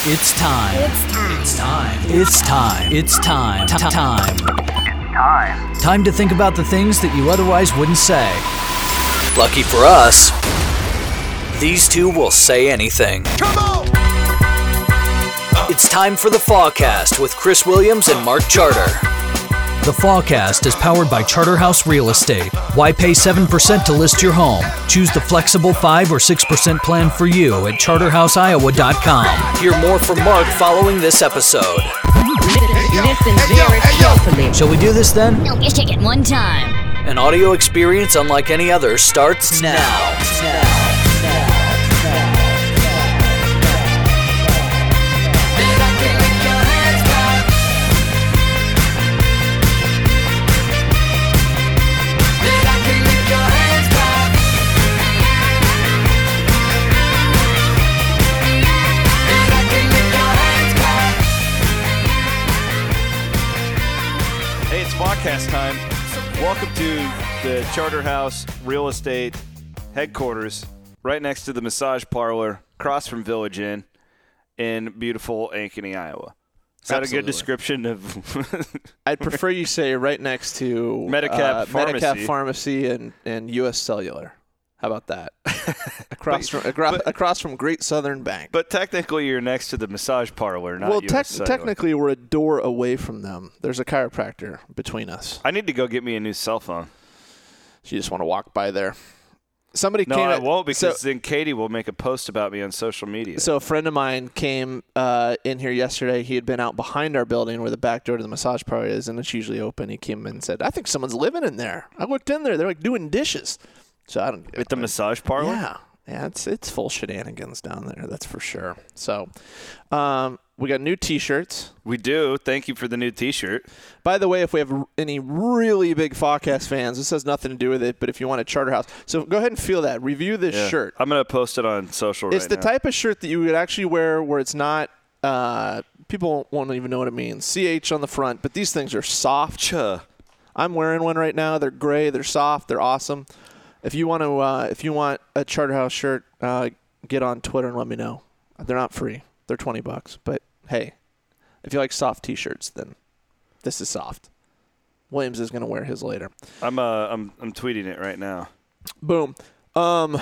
It's time. It's time. It's time. It's time. It's time. Time. Time to think about the things that you otherwise wouldn't say. Lucky for us, these two will say anything. Come on! It's time for the Fawcast with Chris Williams and Mark Charter. The Fawcast is powered by Charterhouse Real Estate. Why pay 7% to list your home? Choose the flexible 5 or 6% plan for you at charterhouseiowa.com. Hear more from Mark following this episode. Listen very carefully. Shall we do this then? No, just take it one time. An audio experience unlike any other starts now. Hey, it's podcast time. Welcome to the Charterhouse Real Estate headquarters, right next to the massage parlor, across from Village Inn in beautiful Ankeny, Iowa. Is that a good description of? I'd prefer you say right next to Medicap Pharmacy. Medicap Pharmacy and U.S. Cellular. How about that? across from Great Southern Bank. But technically, you're next to the massage parlor, not US Cellular. Technically, we're a door away from them. There's a chiropractor between us. I need to go get me a new cell phone. So you just want to walk by there. Somebody No, came. I won't, because then Katie will make a post about me on social media. So a friend of mine came in here yesterday. He had been out behind our building where the back door to the massage parlor is, and it's usually open. He came in and said, "I think someone's living in there." I looked in there. They're like doing dishes. So I don't. At the massage parlor? Yeah, it's full shenanigans down there. That's for sure. So, we got new T-shirts. We do. Thank you for the new T-shirt. By the way, if we have any really big Fawcast fans, this has nothing to do with it. But if you want a Charterhouse, so go ahead and feel that. Review this shirt. I'm gonna post it on social. It's the type of shirt that you would actually wear where it's not. People won't even know what it means. CH on the front, but these things are soft. I'm wearing one right now. They're gray. They're soft. They're awesome. If you want a Charterhouse shirt, get on Twitter and let me know. They're not free. They're $20. But hey, if you like soft T-shirts, then this is soft. Williams is going to wear his later. I'm tweeting it right now. Boom. What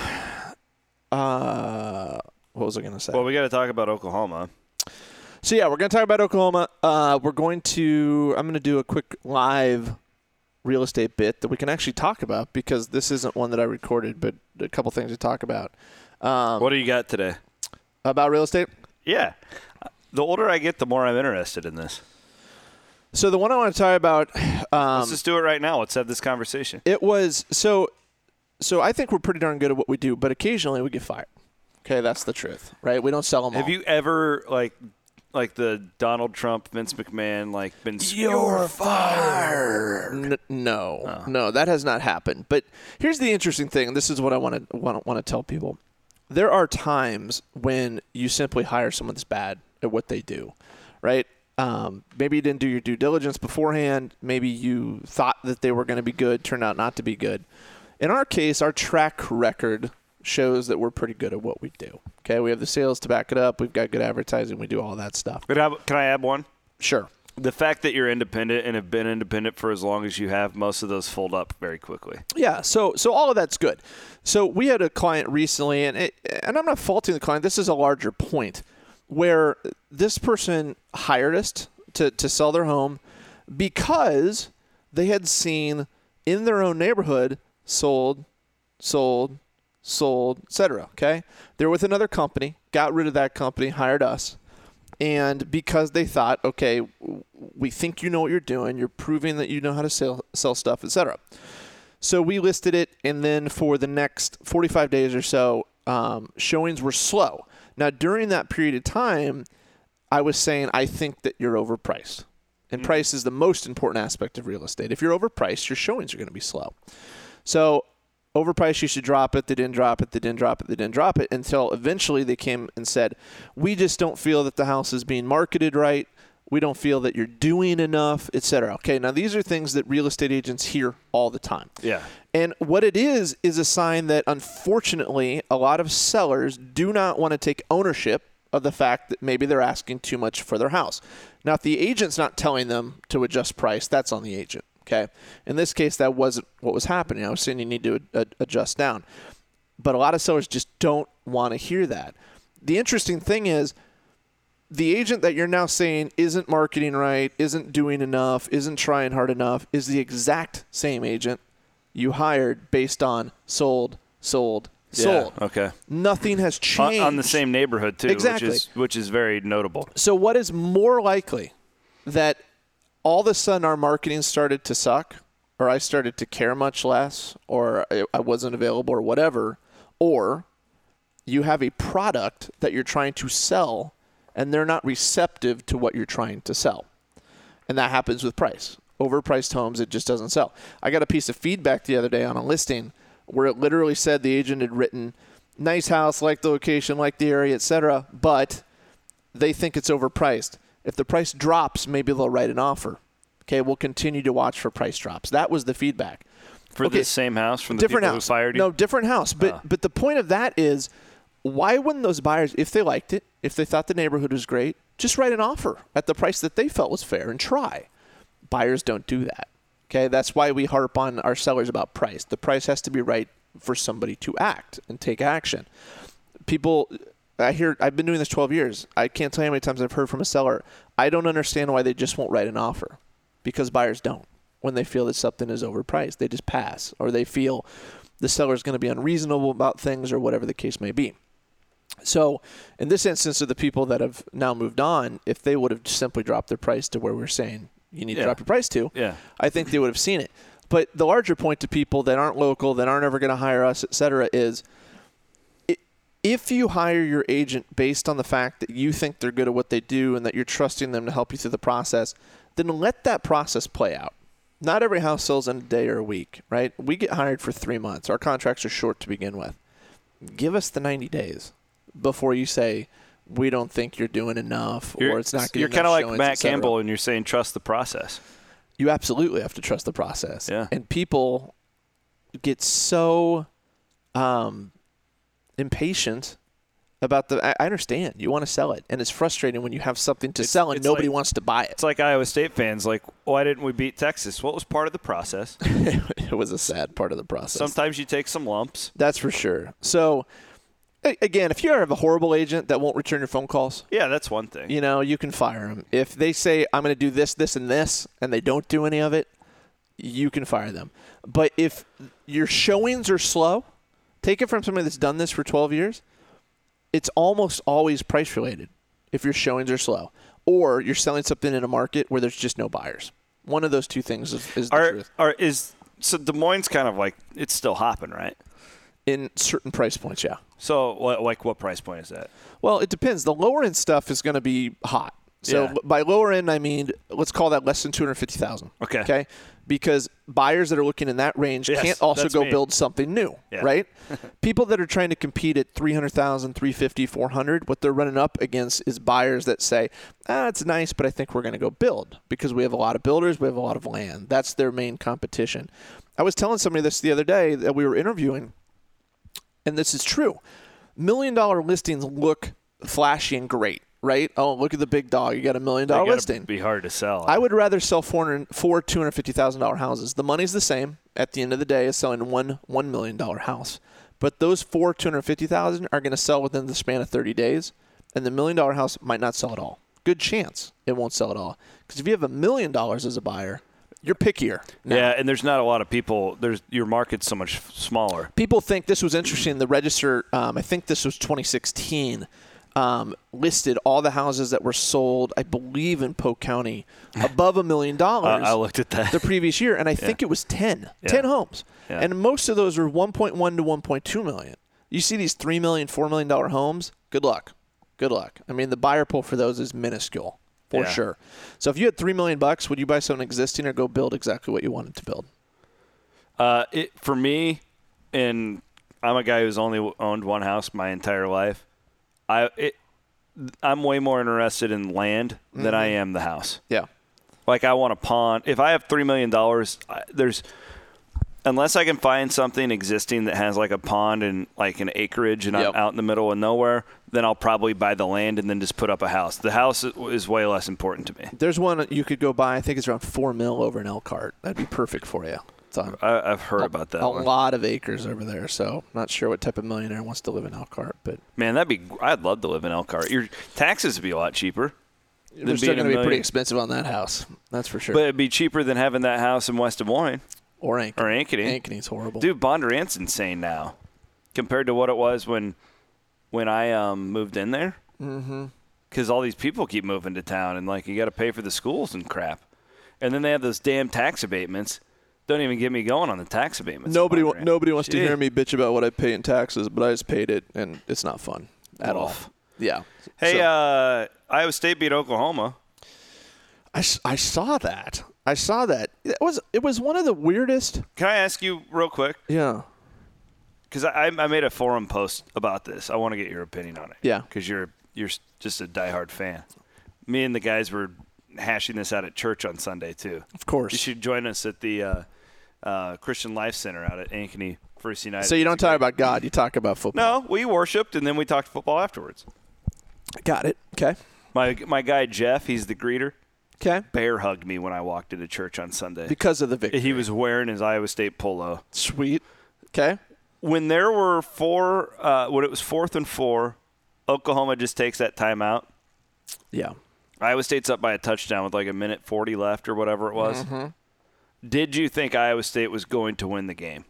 was I going to say? Well, we got to talk about Oklahoma. So yeah, we're going to talk about Oklahoma. I'm going to do a quick live real estate bit that we can actually talk about, because this isn't one that I recorded, but a couple things to talk about. What do you got today? About real estate? Yeah. The older I get, the more I'm interested in this. So the one I want to talk about... let's just do it right now. Let's have this conversation. It was... So I think we're pretty darn good at what we do, but occasionally we get fired. Okay, that's the truth, right? We don't sell them all. Have you ever, like the Donald Trump, Vince McMahon, been "You're fired"? No, that has not happened. But here's the interesting thing, and this is what I want to tell people. There are times when you simply hire someone that's bad at what they do, right? Maybe you didn't do your due diligence beforehand. Maybe you thought that they were going to be good, turned out not to be good. In our case, our track record shows that we're pretty good at what we do. Okay, we have the sales to back it up. We've got good advertising. We do all that stuff. Can I add one? Sure. The fact that you're independent and have been independent for as long as you have, most of those fold up very quickly. Yeah, so all of that's good. So we had a client recently, and I'm not faulting the client. This is a larger point, where this person hired us to sell their home because they had seen in their own neighborhood sold, etc. Okay? They're with another company, got rid of that company, hired us. And because they thought, okay, we think you know what you're doing, you're proving that you know how to sell stuff, etc. So we listed it, and then for the next 45 days or so, showings were slow. Now, during that period of time, I was saying, I think that you're overpriced. And price is the most important aspect of real estate. If you're overpriced, your showings are going to be slow. So overpriced, you should drop it. They didn't drop it. They didn't drop it. They didn't drop it until eventually they came and said, we just don't feel that the house is being marketed right. We don't feel that you're doing enough, etc. Okay, now these are things that real estate agents hear all the time. Yeah. And what it is a sign that, unfortunately, a lot of sellers do not want to take ownership of the fact that maybe they're asking too much for their house. Now, if the agent's not telling them to adjust price, that's on the agent. Okay. In this case, that wasn't what was happening. I was saying you need to adjust down. But a lot of sellers just don't want to hear that. The interesting thing is the agent that you're now saying isn't marketing right, isn't doing enough, isn't trying hard enough, is the exact same agent you hired based on sold. Okay. Nothing has changed. On the same neighborhood, too, exactly. which is very notable. So what is more likely, that all of a sudden our marketing started to suck, or I started to care much less, or I wasn't available, or whatever, or you have a product that you're trying to sell and they're not receptive to what you're trying to sell? And that happens with price. Overpriced homes, it just doesn't sell. I got a piece of feedback the other day on a listing where it literally said the agent had written, nice house, like the location, like the area, etc., but they think it's overpriced. If the price drops, maybe they'll write an offer. Okay, we'll continue to watch for price drops. That was the feedback. For the same house from the people who fired you? No, different house. But the point of that is, why wouldn't those buyers, if they liked it, if they thought the neighborhood was great, just write an offer at the price that they felt was fair and try? Buyers don't do that. Okay, that's why we harp on our sellers about price. The price has to be right for somebody to act and take action. People, I've been doing this 12 years. I can't tell you how many times I've heard from a seller, I don't understand why they just won't write an offer. Because buyers don't. When they feel that something is overpriced, they just pass, or they feel the seller is going to be unreasonable about things, or whatever the case may be. So in this instance of the people that have now moved on, if they would have simply dropped their price to where we're saying you need to drop your price to, I think they would have seen it. But the larger point to people that aren't local, that aren't ever going to hire us, et cetera, is if you hire your agent based on the fact that you think they're good at what they do and that you're trusting them to help you through the process, then let that process play out. Not every house sells in a day or a week, right? We get hired for 3 months. Our contracts are short to begin with. Give us the 90 days before you say, we don't think you're doing enough, or it's not getting enough showings. You're kind of like Matt Campbell, and you're saying trust the process. You absolutely have to trust the process. Yeah. And people get so impatient about I understand. You want to sell it. And it's frustrating when you have something to sell and nobody wants to buy it. It's like Iowa State fans, like, why didn't we beat Texas? Well, it was part of the process. It was a sad part of the process. Sometimes you take some lumps. That's for sure. So, again, if you have a horrible agent that won't return your phone calls. Yeah, that's one thing. You can fire them. If they say, I'm going to do this, this, and this, and they don't do any of it, you can fire them. But if your showings are slow, take it from somebody that's done this for 12 years, it's almost always price related if your showings are slow. Or you're selling something in a market where there's just no buyers. One of those two things is the truth. So Des Moines kind of like, it's still hopping, right? In certain price points, yeah. So, like, what price point is that? Well, it depends. The lower end stuff is going to be hot. So by lower end, I mean, let's call that less than $250,000. Okay. Because buyers that are looking in that range can't also go build something new, right? People that are trying to compete at $300,000, $350,000, $400,000, what they're running up against is buyers that say, it's nice, but I think we're going to go build because we have a lot of builders, we have a lot of land. That's their main competition. I was telling somebody this the other day that we were interviewing, and this is true. $1 million listings look flashy and great, right? Oh, look at the big dog. You got $1 million listing. It'd be hard to sell. I would rather sell four $250,000 houses. The money's the same at the end of the day as selling $1 million house. But those four $250,000 are going to sell within the span of 30 days, and the $1 million house might not sell at all. Good chance it won't sell at all. Because if you have $1 million as a buyer, you're pickier now. Yeah, and there's not a lot of people. Your market's so much smaller. People think this was interesting. The Register, I think this was 2016, listed all the houses that were sold, I believe, in Polk County above $1 million. I looked at that the previous year, and I think it was 10 homes. Yeah. And most of those were 1.1 to 1.2 million. You see these $3 million, $4 million homes, good luck. Good luck. I mean, the buyer pool for those is minuscule. For sure. So if you had $3 million, would you buy something existing or go build exactly what you wanted to build? For me, and I'm a guy who's only owned one house my entire life. I'm way more interested in land than I am the house. Yeah. Like I want a pond. If I have $3 million, unless I can find something existing that has like a pond and like an acreage and I'm out in the middle of nowhere, then I'll probably buy the land and then just put up a house. The house is way less important to me. There's one you could go buy. I think it's around $4 million over in Elkhart. That'd be perfect for you. I've heard about that. A lot of acres over there, so not sure what type of millionaire wants to live in Elkhart. But man, I'd love to live in Elkhart. Your taxes would be a lot cheaper. They're still going to be pretty expensive on that house. That's for sure. But it'd be cheaper than having that house in West Des Moines. Or Ankeny. Ankeny's horrible. Dude, Bondurant's insane now compared to what it was when I moved in there. Mm-hmm. Because all these people keep moving to town, and like you got to pay for the schools and crap. And then they have those damn tax abatements. Don't even get me going on the tax abatements. Nobody wants to hear me bitch about what I pay in taxes, but I just paid it, and it's not fun at all. Yeah. Hey, Iowa State beat Oklahoma. I saw that. It was one of the weirdest. Can I ask you real quick? Yeah. Because I made a forum post about this. I want to get your opinion on it. Yeah. Because you're just a diehard fan. Me and the guys were hashing this out at church on Sunday too. Of course. You should join us at the Christian Life Center out at Ankeny First United. So you don't talk about God, you talk about football. No, we worshiped and then we talked football afterwards. Got it. Okay. My guy Jeff, he's the greeter. Okay. Bear hugged me when I walked into church on Sunday. Because of the victory. He was wearing his Iowa State polo. Sweet. Okay. When there were when it was 4th and 4, Oklahoma just takes that timeout. Yeah. Iowa State's up by a touchdown with like a minute 40 left or whatever it was. Mm-hmm. Did you think Iowa State was going to win the game?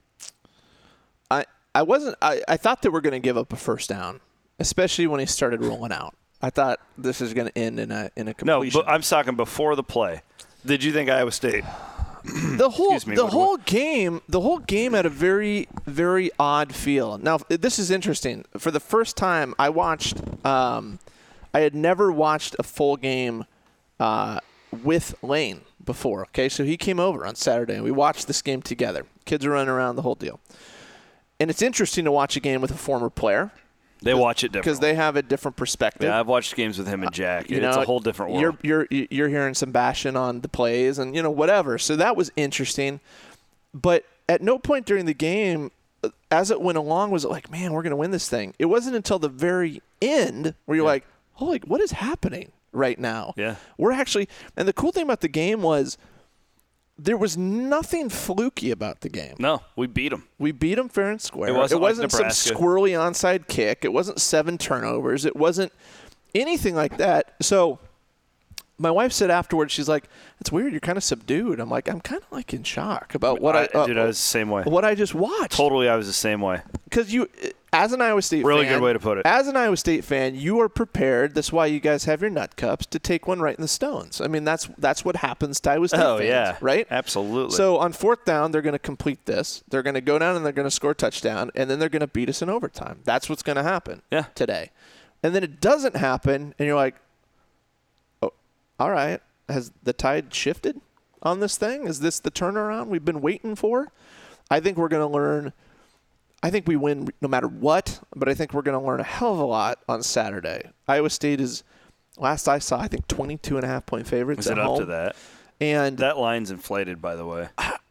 I wasn't. I thought they were going to give up a first down, especially when he started rolling out. I thought this is going to end in a completion. No, but I'm talking before the play. Did you think Iowa State? The whole game had a very, very odd feel. Now, this is interesting. For the first time, I watched. I had never watched a full game with Lane before. Okay, so he came over on Saturday, and we watched this game together. Kids are running around, the whole deal. And it's interesting to watch a game with a former player. They watch it differently. Because they have a different perspective. Yeah, I've watched games with him and Jack. It's a whole different world. You're hearing some bashing on the plays and, whatever. So that was interesting. But at no point during the game, as it went along, was it like, man, we're going to win this thing. It wasn't until the very end where you're like, holy, what is happening right now? Yeah. We're actually – and the cool thing about the game was there was nothing fluky about the game. No, we beat them. We beat them fair and square. It wasn't some squirrely onside kick. It wasn't 7 turnovers. It wasn't anything like that. So my wife said afterwards, she's like, "It's weird. You're kind of subdued." I'm like, I'm kind of like in shock about what I was the same way. What I just watched. Totally, I was the same way. Because as an Iowa State really fan, good way to put it. As an Iowa State fan, you are prepared. That's why you guys have your nut cups to take one right in the stones. I mean, that's what happens to Iowa State fans, yeah, right? Absolutely. So on 4th down, they're going to complete this. They're going to go down and they're going to score a touchdown, and then they're going to beat us in overtime. That's what's going to happen today. And then it doesn't happen, and you're like, oh, all right. Has the tide shifted on this thing? Is this the turnaround we've been waiting for? I think we're going to learn. I think we win no matter what, but I think we're going to learn a hell of a lot on Saturday. Iowa State is, last I saw, I think 22.5-point favorites at home. Is it up to that? And that line's inflated, by the way.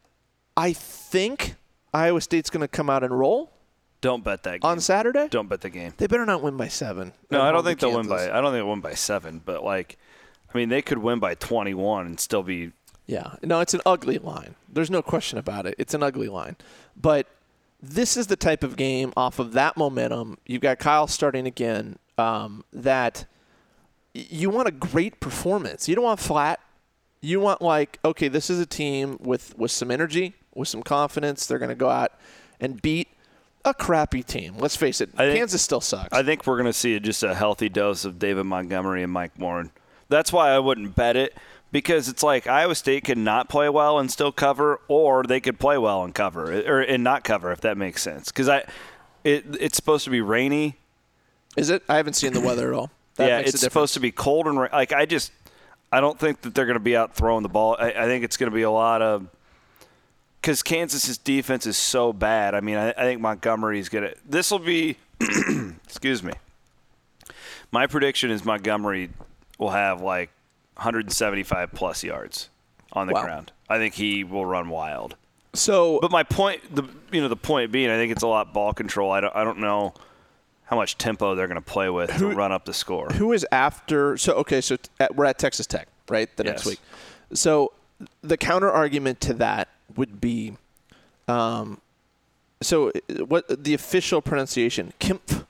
I think Iowa State's going to come out and roll. Don't bet that game. On Saturday? Don't bet the game. They better not win by 7. No, I don't think they'll win by. I don't think they'll win by 7. But they could win by 21 and still be. Yeah, no, it's an ugly line. There's no question about it. It's an ugly line, but this is the type of game off of that momentum. You've got Kyle starting again. That you want a great performance. You don't want flat. You want okay, this is a team with some energy, with some confidence. They're going to go out and beat a crappy team. Let's face it. Kansas still sucks. I think we're going to see just a healthy dose of David Montgomery and Mike Warren. That's why I wouldn't bet it, because it's like Iowa State could not play well and still cover, or they could play well and cover, and not cover, if that makes sense. Because it's supposed to be rainy. Is it? I haven't seen the weather at all. It's supposed to be cold and I don't think that they're going to be out throwing the ball. I think it's going to be a lot of – because Kansas's defense is so bad. I mean, I think Montgomery's going to – this will be – excuse me. My prediction is Montgomery – will have 175 plus yards on the ground. I think he will run wild. So, but my point, the point being, I think it's a lot ball control. I don't know how much tempo they're going to play with to run up the score. Who is after? So we're at Texas Tech, right? Next week. So the counter argument to that would be, what the official pronunciation? Kempt.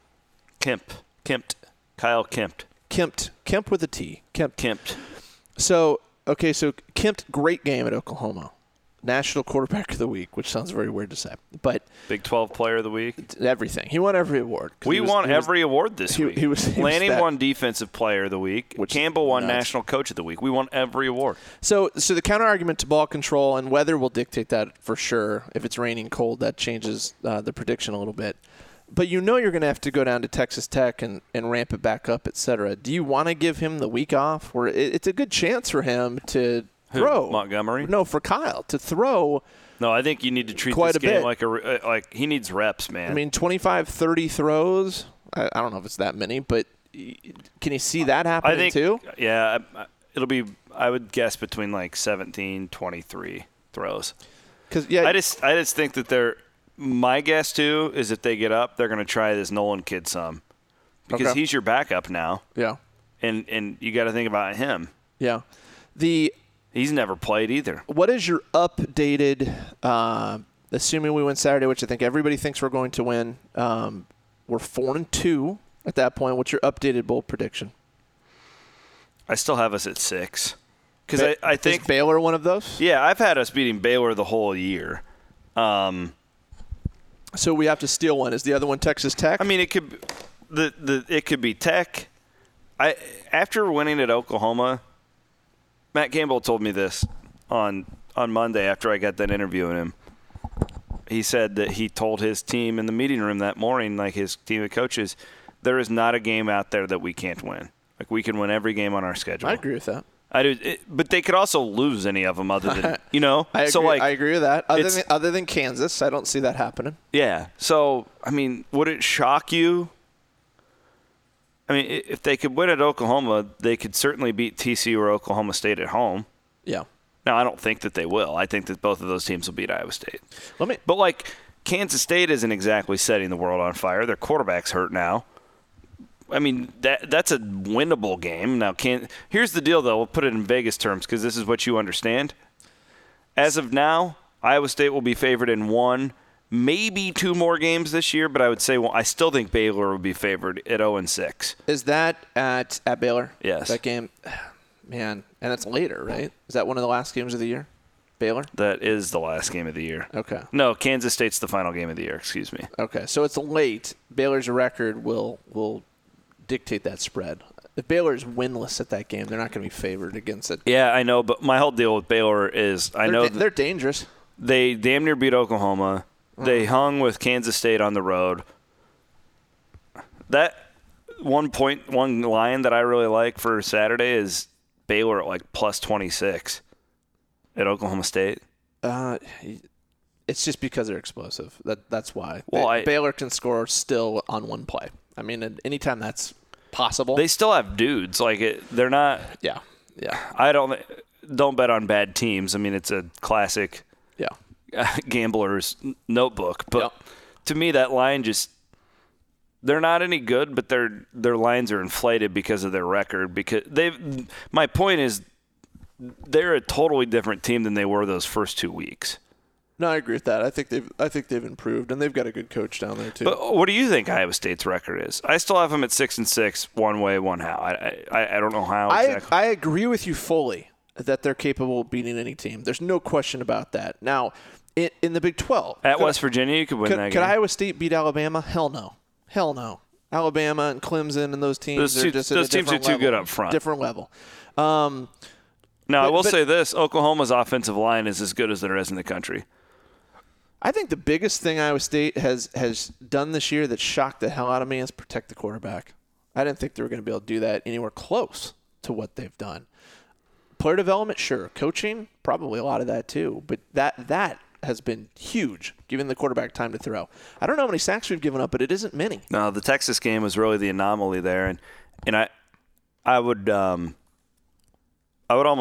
Kyle Kempt. Kempt with a T. Kempt. So Kempt, great game at Oklahoma. National Quarterback of the Week, which sounds very weird to say, but Big 12 Player of the Week. Everything. He won every award. We won every award this week. Lanning won Defensive Player of the Week. Campbell won National Coach of the Week. We won every award. So the counter argument to ball control, and weather will dictate that for sure. If it's raining cold, that changes the prediction a little bit. But you're going to have to go down to Texas Tech and ramp it back up, et cetera. Do you want to give him the week off? Where it's a good chance for him to throw. Montgomery? No, for Kyle to throw. No, I think you need to treat this game like he needs reps, man. I mean, 25, 30 throws. I don't know if it's that many, but can you see that happening too? Yeah, it'll be, I would guess, between like 17, 23 throws. I just think that my guess too is if they get up, they're going to try this Nolan kid some because he's your backup now. Yeah, and you got to think about him. Yeah, he's never played either. What is your updated, assuming we win Saturday, which I think everybody thinks we're going to win, we're 4-2 at that point. What's your updated bowl prediction? I still have us at 6. Because I think – is Baylor one of those? Yeah, I've had us beating Baylor the whole year. So we have to steal one. Is the other one Texas Tech? I mean, it could be Tech. After winning at Oklahoma – Matt Campbell told me this on Monday after I got that interview with him. He said that he told his team in the meeting room that morning, like his team of coaches, there is not a game out there that we can't win. Like we can win every game on our schedule. I agree with that. I do, but they could also lose any of them other than I agree with that. Other than Kansas, I don't see that happening. Yeah. So I mean, would it shock you? I mean, if they could win at Oklahoma, they could certainly beat TCU or Oklahoma State at home. Yeah. Now, I don't think that they will. I think that both of those teams will beat Iowa State. But Kansas State isn't exactly setting the world on fire. Their quarterback's hurt now. I mean, that's a winnable game. Now, here's the deal, though. We'll put it in Vegas terms because this is what you understand. As of now, Iowa State will be favored in 1, maybe 2 more games this year, but I would say I still think Baylor would be favored at 0-6. Is that at Baylor? Yes. That game, man, and it's later, right? Is that one of the last games of the year? Baylor? That is the last game of the year. Okay. No, Kansas State's the final game of the year, excuse me. Okay, so it's late. Baylor's record will dictate that spread. If Baylor's winless at that game, they're not going to be favored against it. Yeah, I know, but my whole deal with Baylor is they're dangerous. They damn near beat Oklahoma. They hung with Kansas State on the road. That one line that I really like for Saturday is Baylor at like plus 26 at Oklahoma State. It's just because they're explosive. That's why. Well, Baylor can score still on one play. I mean, anytime that's possible. They still have dudes. They're not. Yeah. I don't bet on bad teams. I mean, it's a classic. Yeah. Gambler's notebook, but to me that line they're not any good, but their lines are inflated because of their record. Because my point is they're a totally different team than they were those first 2 weeks. No, I agree with that. I think they've improved, and they've got a good coach down there too. But what do you think Iowa State's record is? I still have them at 6-6, one way, one how. I don't know how exactly. I agree with you fully that they're capable of beating any team. There's no question about that. Now, in the Big 12. At West Virginia, you could win that game. Could Iowa State beat Alabama? Hell no. Alabama and Clemson and those teams are just those teams are too good up front. Different level. Now, I will say this. Oklahoma's offensive line is as good as there is in the country. I think the biggest thing Iowa State has done this year that shocked the hell out of me is protect the quarterback. I didn't think they were going to be able to do that anywhere close to what they've done. Player development, sure. Coaching, probably a lot of that too. But that has been huge, giving the quarterback time to throw. I don't know how many sacks we've given up, but it isn't many. No, the Texas game was really the anomaly there, and I would almost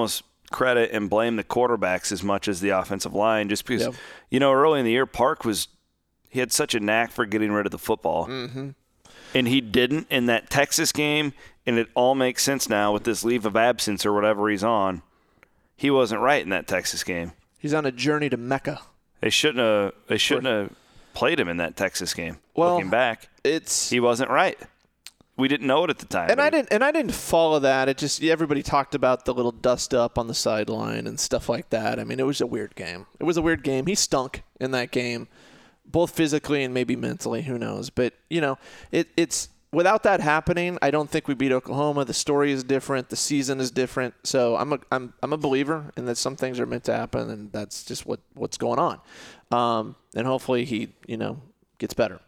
credit and blame the quarterbacks as much as the offensive line, just because, early in the year, he had such a knack for getting rid of the football. Mm-hmm. And he didn't in that Texas game, and it all makes sense now with this leave of absence or whatever he's on. He wasn't right in that Texas game. He's on a journey to Mecca. They shouldn't have played him in that Texas game. Well, looking back, he wasn't right. We didn't know it at the time. And I didn't follow that. It just everybody talked about the little dust up on the sideline and stuff like that. I mean, it was a weird game. He stunk in that game, both physically and maybe mentally. Who knows? But it's without that happening, I don't think we beat Oklahoma. The story is different. The season is different. So I'm a believer in that some things are meant to happen, and that's just what's going on. And hopefully he gets better.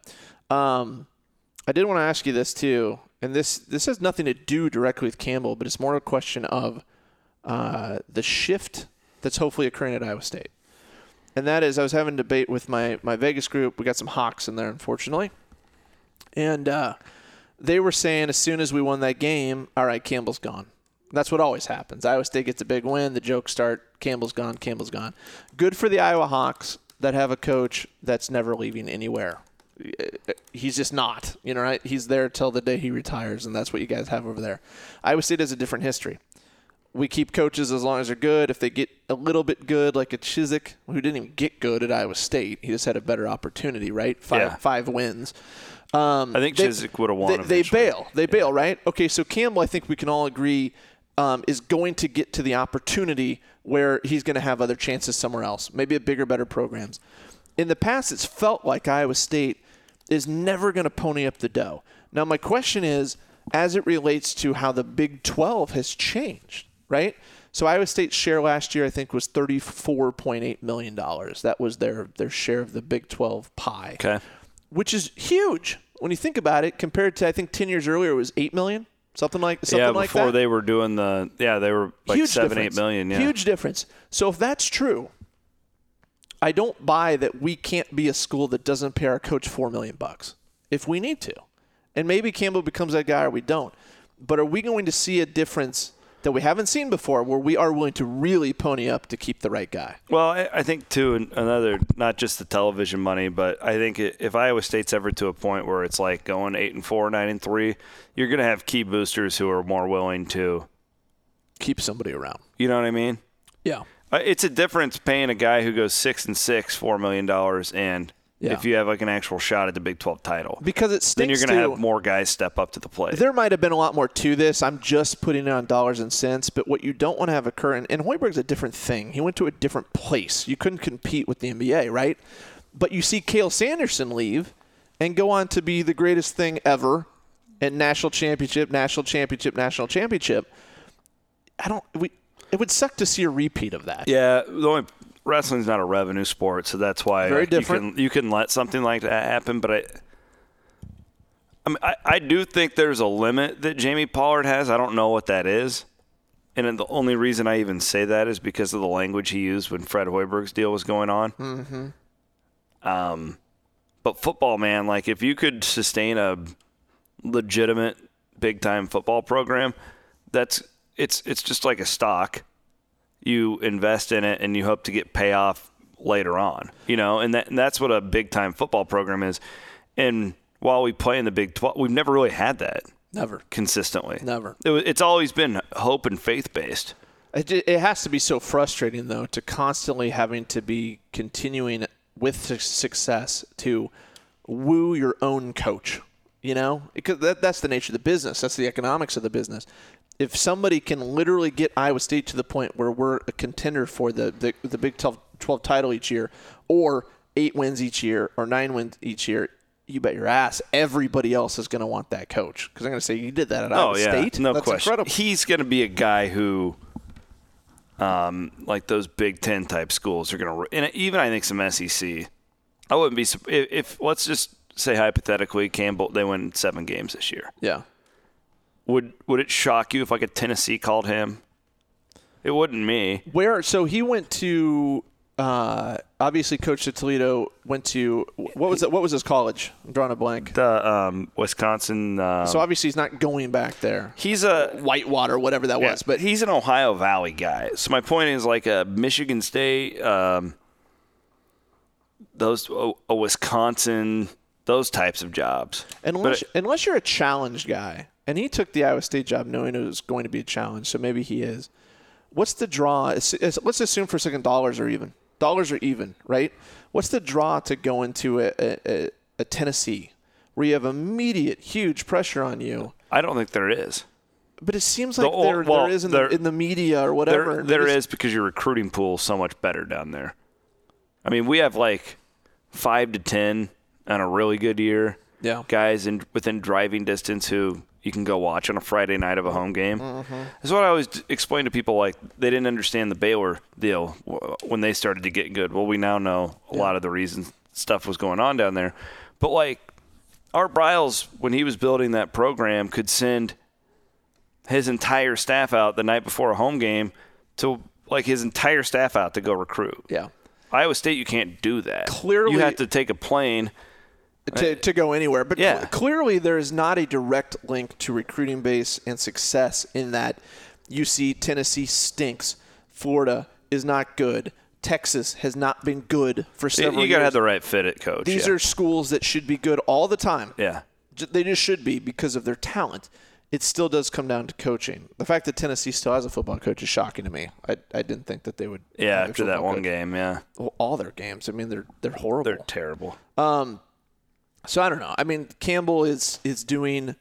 I did want to ask you this too, and this has nothing to do directly with Campbell, but it's more a question of the shift that's hopefully occurring at Iowa State. And that is, I was having a debate with my Vegas group. We got some Hawks in there, unfortunately. And they were saying as soon as we won that game, all right, Campbell's gone. That's what always happens. Iowa State gets a big win. The jokes start, Campbell's gone. Good for the Iowa Hawks that have a coach that's never leaving anywhere. He's just not, right? He's there till the day he retires, and that's what you guys have over there. Iowa State has a different history. We keep coaches as long as they're good. If they get a little bit good, like a Chizik, who didn't even get good at Iowa State, he just had a better opportunity, right? Five wins. I think Chizik would have won. They bail, right? Okay, so Campbell, I think we can all agree, is going to get to the opportunity where he's going to have other chances somewhere else, maybe a bigger, better programs. In the past, it's felt like Iowa State is never going to pony up the dough. Now, my question is, as it relates to how the Big 12 has changed, right? So Iowa State's share last year, I think, was $34.8 million. That was their share of the Big 12 pie, which is huge when you think about it, compared to, I think, 10 years earlier, it was $8 million, something like that. Before they were doing they were like huge 7-8 million. Yeah. Huge difference. So if that's true, I don't buy that we can't be a school that doesn't pay our coach $4 million if we need to. And maybe Campbell becomes that guy or we don't. But are we going to see a difference that we haven't seen before where we are willing to really pony up to keep the right guy? Well, I think, too, another, not just the television money, but I think if Iowa State's ever to a point where it's like going 8-4, 9-3, you're going to have key boosters who are more willing to keep somebody around. You know what I mean? Yeah. It's a difference paying a guy who goes 6-6, $4 million, and if you have like an actual shot at the Big 12 title. Because it stinks. Then you're going to have more guys step up to the plate. There might have been a lot more to this. I'm just putting it on dollars and cents. But what you don't want to have occur, and Hoiberg's a different thing. He went to a different place. You couldn't compete with the NBA, right? But you see Cale Sanderson leave and go on to be the greatest thing ever at national championship. It would suck to see a repeat of that. Yeah, wrestling's not a revenue sport, so that's why very different. You can let something like that happen. But I do think there's a limit that Jamie Pollard has. I don't know what that is, and the only reason I even say that is because of the language he used when Fred Hoiberg's deal was going on. Mm-hmm. But football, man, like if you could sustain a legitimate big-time football program, it's just like a stock. You invest in it and you hope to get payoff later on, and that's what a big-time football program is. And while we play in the Big 12, we've never really had that. Never. Consistently. Never. It's always been hope and faith-based. It has to be so frustrating, though, to constantly having to be continuing with success to woo your own coach, Because that's the nature of the business. That's the economics of the business. If somebody can literally get Iowa State to the point where we're a contender for the Big 12 title each year, or 8 wins each year, or 9 wins each year, you bet your ass everybody else is going to want that coach. Because I'm going to say, you did that at Iowa State? No That's question. Incredible. He's going to be a guy who, like those Big Ten type schools are going to – and even I think some SEC. I wouldn't be – if let's just say hypothetically Campbell, they win 7 games this year. Yeah. Would it shock you if like a Tennessee called him? It wouldn't me. So he went to obviously Coach at Toledo went to what was his college? I'm drawing a blank. The Wisconsin. So obviously he's not going back there. He's a Whitewater, whatever that was. But he's an Ohio Valley guy. So my point is like a Michigan State, a Wisconsin, those types of jobs. Unless you're a challenge guy, and he took the Iowa State job knowing it was going to be a challenge, so maybe he is. What's the draw? Let's assume for a second dollars are even. Dollars are even, right? What's the draw to go into a Tennessee where you have immediate, huge pressure on you? I don't think there is. But it seems like there is in the media or whatever. There is because your recruiting pool is so much better down there. I mean, we have like 5 to 10 on a really good year. Yeah. Guys within driving distance who you can go watch on a Friday night of a home game. Mm-hmm. That's what I always explain to people. Like, they didn't understand the Baylor deal when they started to get good. Well, we now know a lot of the reasons stuff was going on down there. But, like, Art Briles, when he was building that program, could send his entire staff out the night before a home game to, like, his entire staff out to go recruit. Yeah. Iowa State, you can't do that. Clearly, you have to take a plane to go anywhere. But clearly there is not a direct link to recruiting base and success in that you see Tennessee stinks, Florida is not good, Texas has not been good for several years. You got to have the right fit at coach. These are schools that should be good all the time. Yeah. They just should be because of their talent. It still does come down to coaching. The fact that Tennessee still has a football coach is shocking to me. I didn't think that they would. Yeah, after that one game, yeah. Well, all their games. I mean, they're horrible. They're terrible. So I don't know. I mean, Campbell is doing.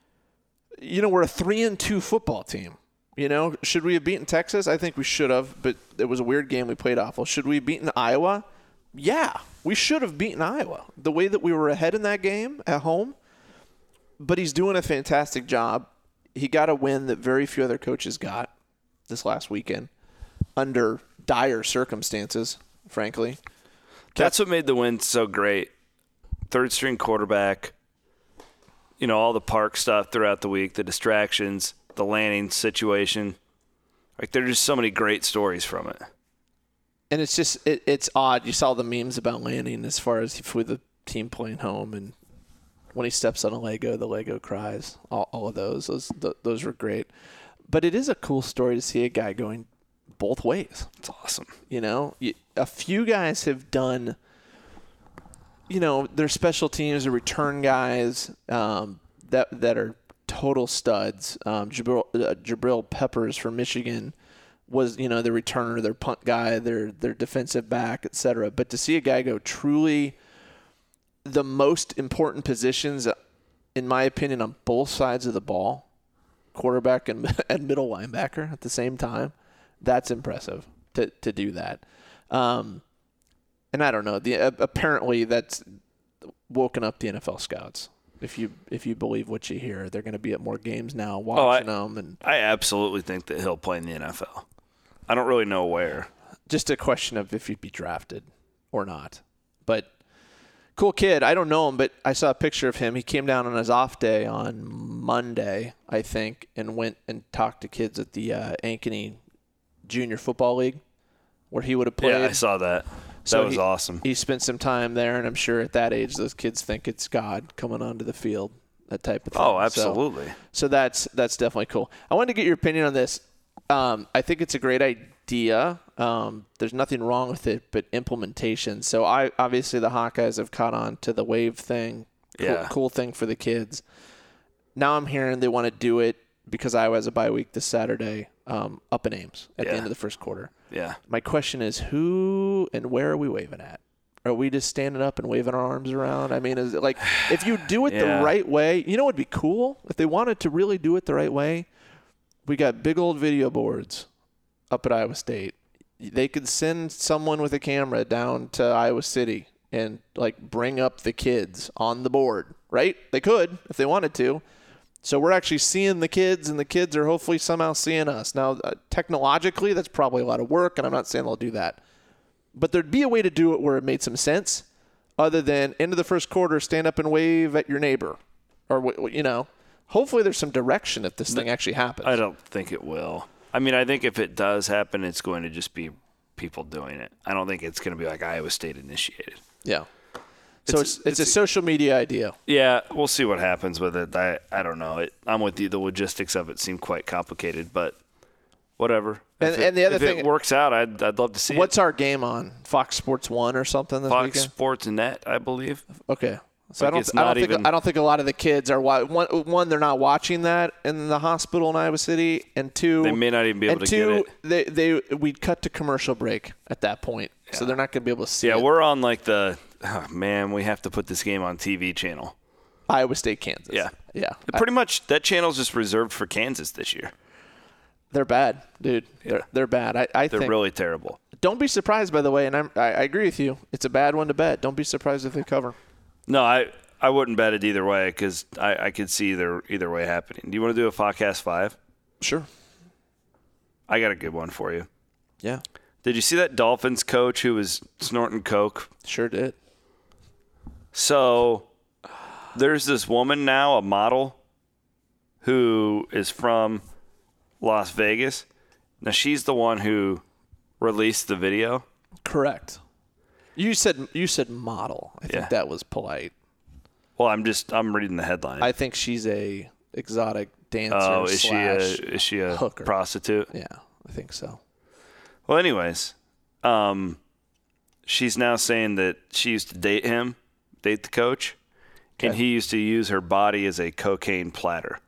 We're a 3-2 football team. Should we have beaten Texas? I think we should have, but it was a weird game. We played awful. Should we have beaten Iowa? Yeah, we should have beaten Iowa. The way that we were ahead in that game at home. But he's doing a fantastic job. He got a win that very few other coaches got this last weekend under dire circumstances, frankly. That's what made the win so great. Third-string quarterback, all the park stuff throughout the week, the distractions, the Lanning situation. Like, there are just so many great stories from it. And it's just it's odd. You saw the memes about Lanning as far as with the team playing home, and when he steps on a Lego, the Lego cries. All of those were great. But it is a cool story to see a guy going both ways. It's awesome. A few guys have done – their special teams or return guys that are total studs. Jabril Peppers from Michigan was, the returner, their punt guy, their defensive back, etc. But to see a guy go truly the most important positions, in my opinion, on both sides of the ball, quarterback and middle linebacker at the same time, that's impressive to do that. And I don't know. Apparently, that's woken up the NFL scouts. If you believe what you hear, they're going to be at more games now, watching them. And I absolutely think that he'll play in the NFL. I don't really know where. Just a question of if he'd be drafted or not. But cool kid. I don't know him, but I saw a picture of him. He came down on his off day on Monday, I think, and went and talked to kids at the Ankeny Junior Football League, where he would have played. Yeah, I saw that. That was awesome. He spent some time there, and I'm sure at that age those kids think it's God coming onto the field, that type of thing. Oh, absolutely. So that's definitely cool. I wanted to get your opinion on this. I think it's a great idea. There's nothing wrong with it, but implementation. So obviously the Hawkeyes have caught on to the wave thing. Cool thing for the kids. Now I'm hearing they want to do it because Iowa has a bye week this Saturday up in Ames at the end of the first quarter. Yeah. My question is, who and where are we waving at? Are we just standing up and waving our arms around? I mean, is it like if you do it the right way, what would be cool? If they wanted to really do it the right way, we got big old video boards up at Iowa State. They could send someone with a camera down to Iowa City and bring up the kids on the board, right? They could if they wanted to. So we're actually seeing the kids, and the kids are hopefully somehow seeing us. Now, technologically, that's probably a lot of work, and I'm not saying they'll do that. But there'd be a way to do it where it made some sense other than end of the first quarter, stand up and wave at your neighbor. Or, hopefully there's some direction if this thing actually happens. I don't think it will. I mean, I think if it does happen, it's going to just be people doing it. I don't think it's going to be like Iowa State initiated. Yeah. So it's a social media idea. Yeah, we'll see what happens with it. I don't know. I'm with you. The logistics of it seem quite complicated, but whatever. And the other thing, if it works out, I'd love to see it. What's our game on? Fox Sports 1 or something this weekend? Fox Sports Net, I believe. Okay. So Like I don't think a lot of the kids are one, they're not watching that in the hospital in Iowa City, and two, they may not even be able to get it. We'd cut to commercial break at that point, so they're not going to be able to see it. Yeah, we're on like we have to put this game on TV channel. Iowa State, Kansas. Yeah. Pretty much that channel's just reserved for Kansas this year. They're bad, dude. Yeah. They're bad. I They're think. really terrible. Don't be surprised, by the way, and I agree with you. It's a bad one to bet. Don't be surprised if they cover. No, I wouldn't bet it either way because I could see either way happening. Do you want to do a Podcast 5? Sure. I got a good one for you. Yeah. Did you see that Dolphins coach who was snorting coke? Sure did. So there's this woman now, a model, who is from Las Vegas. Now, she's the one who released the video. Correct. You said model. I think that was polite. Well, I'm reading the headline. I think she's a exotic dancer. Oh, is she a hooker. prostitute? Yeah, I think so. Well, anyways, she's now saying that she used to date the coach, and he used to use her body as a cocaine platter.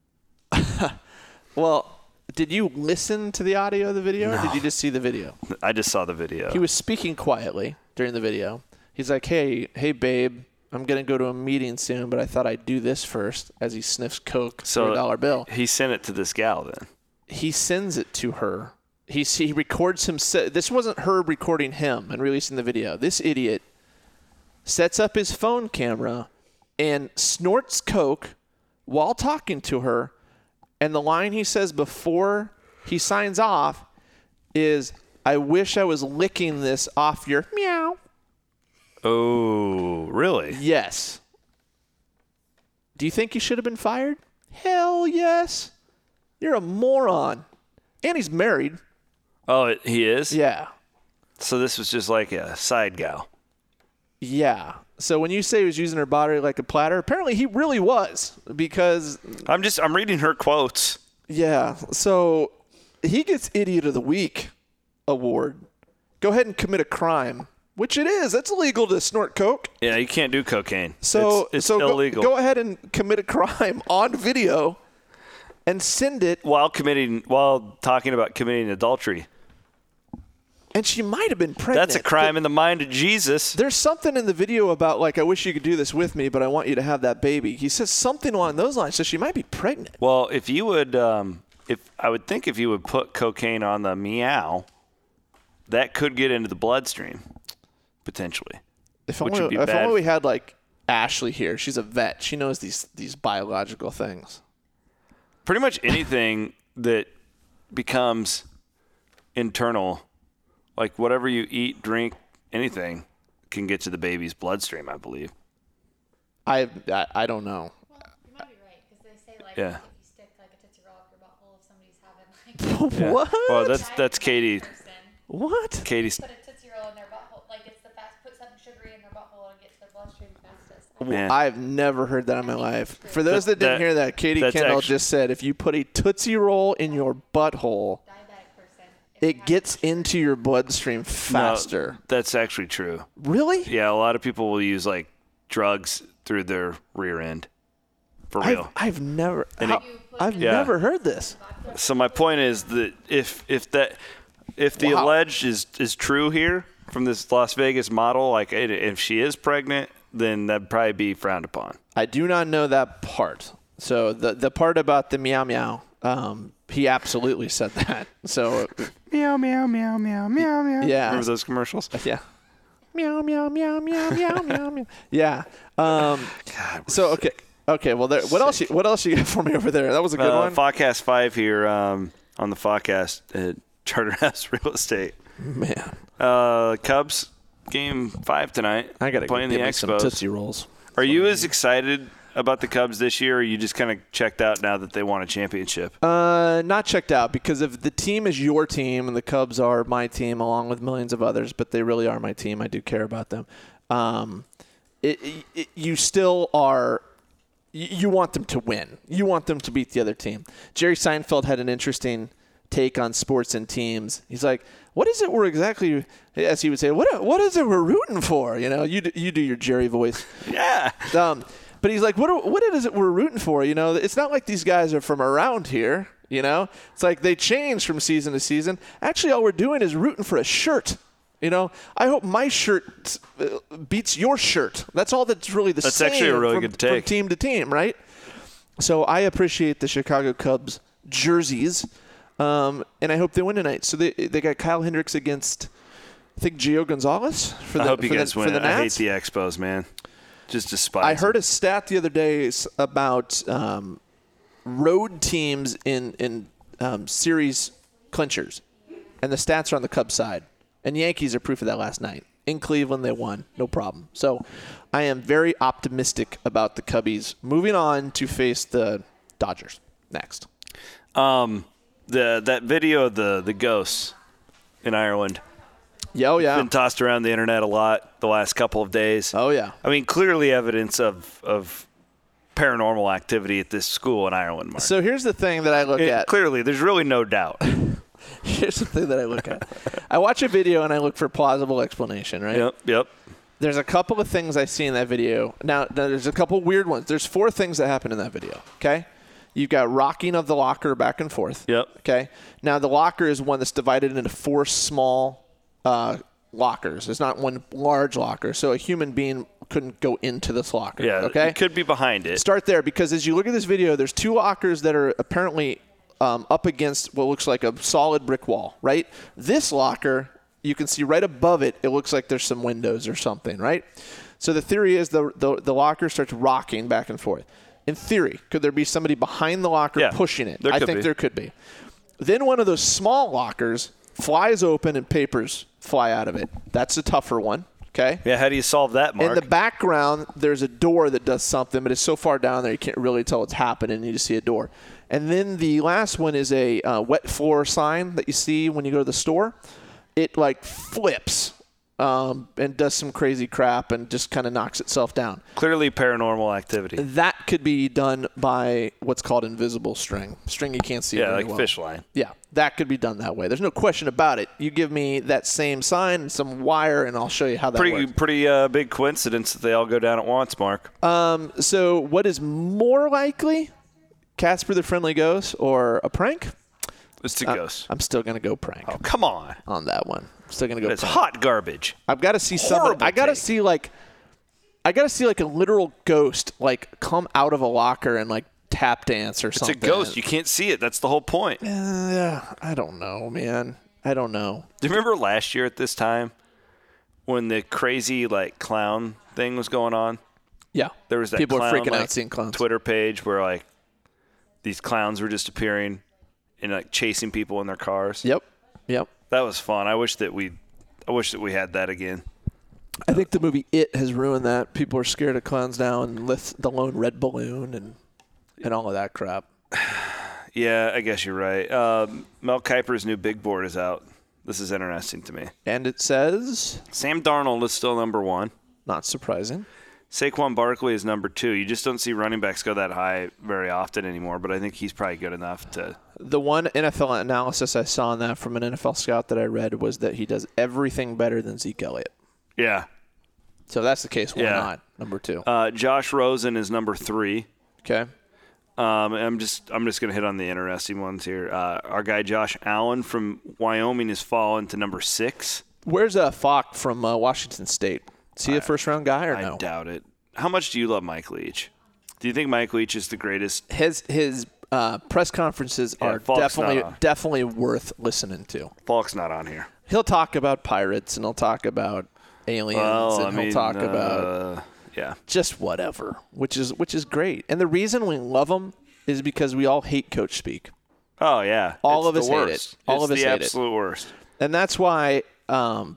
Well, did you listen to the audio of the video, or did you just see the video? I just saw the video. He was speaking quietly during the video. He's like, hey, babe, I'm going to go to a meeting soon, but I thought I'd do this first, as he sniffs coke for a $1 bill. He sent it to this gal then. He sends it to her. He records himself. This wasn't her recording him and releasing the video. This idiot sets up his phone camera and snorts coke while talking to her. And the line he says before he signs off is, I wish I was licking this off your meow. Oh, really? Yes. Do you think he should have been fired? Hell yes. You're a moron. And he's married. Oh, he is? Yeah. So this was just like a side gal. Yeah. So when you say he was using her body like a platter, apparently he really was, because I'm reading her quotes. Yeah. So he gets Idiot of the Week award. Go ahead and commit a crime, which it is. It's illegal to snort coke. Yeah, you can't do cocaine. So it's illegal. Go ahead and commit a crime on video and send it while talking about committing adultery. And she might have been pregnant. That's a crime in the mind of Jesus. There's something in the video about, like, I wish you could do this with me, but I want you to have that baby. He says something along those lines, so she might be pregnant. Well, if you would, I would think if you would put cocaine on the meow, that could get into the bloodstream, potentially. If only we had, like, Ashley here. She's a vet. She knows these biological things. Pretty much anything that becomes internal, like whatever you eat, drink, anything, can get to the baby's bloodstream, I believe. I don't know. Well, you might be right, because they say, like, Yeah. if you stick, like, a Tootsie Roll up your butthole, if somebody's having, like... Yeah. What? Well, that's Katie. What? Katie's. Put a Tootsie Roll in their butthole. Like, it's the fast... Put something sugary in their butthole and get to their bloodstream fastest. Man. I've never heard that in my life. For those that didn't hear that, Katie Kendall just said, if you put a Tootsie Roll in your butthole, Diabetic person. it gets into your bloodstream faster. No, that's actually true. Really? Yeah, a lot of people will use like drugs through their rear end. For real. I've never Yeah. never heard this. So my point is that if the alleged is true here from this Las Vegas model, like if she is pregnant, then that'd probably be frowned upon. I do not know that part. So the part about the meow meow, he absolutely said that. So Meow meow meow meow meow meow. Yeah. Remember those commercials? yeah. Meow meow meow meow meow meow meow. Yeah. So okay. Well, what else you got for me over there? That was a good one. Podcast 5 here on the Podcast at Charterhouse Real Estate. Man, Cubs game 5 tonight. I gotta playing give the me some Expos. Tootsie Rolls. Are you as excited about the Cubs this year, or are you just kind of checked out now that they won a championship? Not checked out, because if the team is your team and the Cubs are my team along with millions of others, but they really are my team, I do care about them. You still are. You want them to win. You want them to beat the other team. Jerry Seinfeld had an interesting take on sports and teams. He's like, what is it we're exactly, as he would say, what is it we're rooting for? You know, you do your Jerry voice. Yeah. But he's like, what is it we're rooting for? You know, it's not like these guys are from around here. You know, it's like they change from season to season. Actually, all we're doing is rooting for a shirt. You know, I hope my shirt beats your shirt. That's all that's really the same. That's actually a really good take. From team to team, right? So I appreciate the Chicago Cubs jerseys, and I hope they win tonight. So they got Kyle Hendricks against, I think, Gio Gonzalez for the I hope you guys win. For the Nats. I hate the Expos, man. Just despise I heard them. a stat the other day about road teams in series clinchers, and the stats are on the Cubs side. And Yankees are proof of that last night. In Cleveland, they won. No problem. So I am very optimistic about the Cubbies moving on to face the Dodgers next. That video of the ghosts in Ireland. Yeah, oh, yeah. Been tossed around the internet a lot the last couple of days. Oh, yeah. I mean, clearly evidence of paranormal activity at this school in Ireland, Mark. So here's the thing that I look at. Clearly, there's really no doubt. Here's the thing that I look at. I watch a video and I look for plausible explanation, right? Yep. There's a couple of things I see in that video. Now, there's a couple weird ones. There's 4 things that happen in that video, okay? You've got rocking of the locker back and forth. Yep. Okay? Now, the locker is one that's divided into 4 small lockers. It's not one large locker, so a human being couldn't go into this locker. Yeah, okay? it could be behind it. Start there, because as you look at this video, there's 2 lockers that are apparently up against what looks like a solid brick wall, right? This locker, you can see right above it, it looks like there's some windows or something, right? So the theory is the locker starts rocking back and forth. In theory, could there be somebody behind the locker pushing it? I think there could be. Then one of those small lockers flies open and papers fly out of it. That's a tougher one, okay? Yeah, how do you solve that, Mark? In the background, there's a door that does something, but it's so far down there you can't really tell what's happening. You just see a door. And then the last one is a wet floor sign that you see when you go to the store. It, like, flips and does some crazy crap and just kind of knocks itself down. Clearly paranormal activity. That could be done by what's called invisible string. String you can't see very well. Fish line. Yeah, that could be done that way. There's no question about it. You give me that same sign and some wire, and I'll show you how that works. Pretty big coincidence that they all go down at once, Mark. So what is more likely, Casper the Friendly Ghost or a prank? It's a ghost. I'm still going to go prank. Oh, come on. On that one. I'm still going to go It's prank. hot garbage. I've got to see somebody. I got to see like a literal ghost like come out of a locker and like tap dance or something. It's a ghost. You can't see it. That's the whole point. Yeah, I don't know, man. I don't know. Do you remember last year at this time when the crazy like clown thing was going on? Yeah. There was that people clown, are freaking like, out seeing clowns. Twitter page where like these clowns were just appearing and like chasing people in their cars. Yep. That was fun. I wish that we had that again. I think the movie It has ruined that. People are scared of clowns now and lift the lone red balloon and all of that crap. Yeah, I guess you're right. Mel Kiper's new big board is out. This is interesting to me. And it says? Sam Darnold is still number 1. Not surprising. Saquon Barkley is number 2. You just don't see running backs go that high very often anymore, but I think he's probably good enough to... The one NFL analysis I saw on that from an NFL scout that I read was that he does everything better than Zeke Elliott. Yeah. So if that's the case. Why not? Number 2. Josh Rosen is number 3. Okay. I'm just going to hit on the interesting ones here. Our guy Josh Allen from Wyoming has fallen to number 6. Where's Falk from Washington State? Is he a first-round guy or no? I doubt it. How much do you love Mike Leach? Do you think Mike Leach is the greatest? His press conferences are definitely worth listening to. Falk's not on here. He'll talk about pirates and he'll talk about aliens he'll talk about just whatever, which is great. And the reason we love him is because we all hate coach speak. Oh yeah, all of us hate it. All of us hate it. Absolute worst. And that's why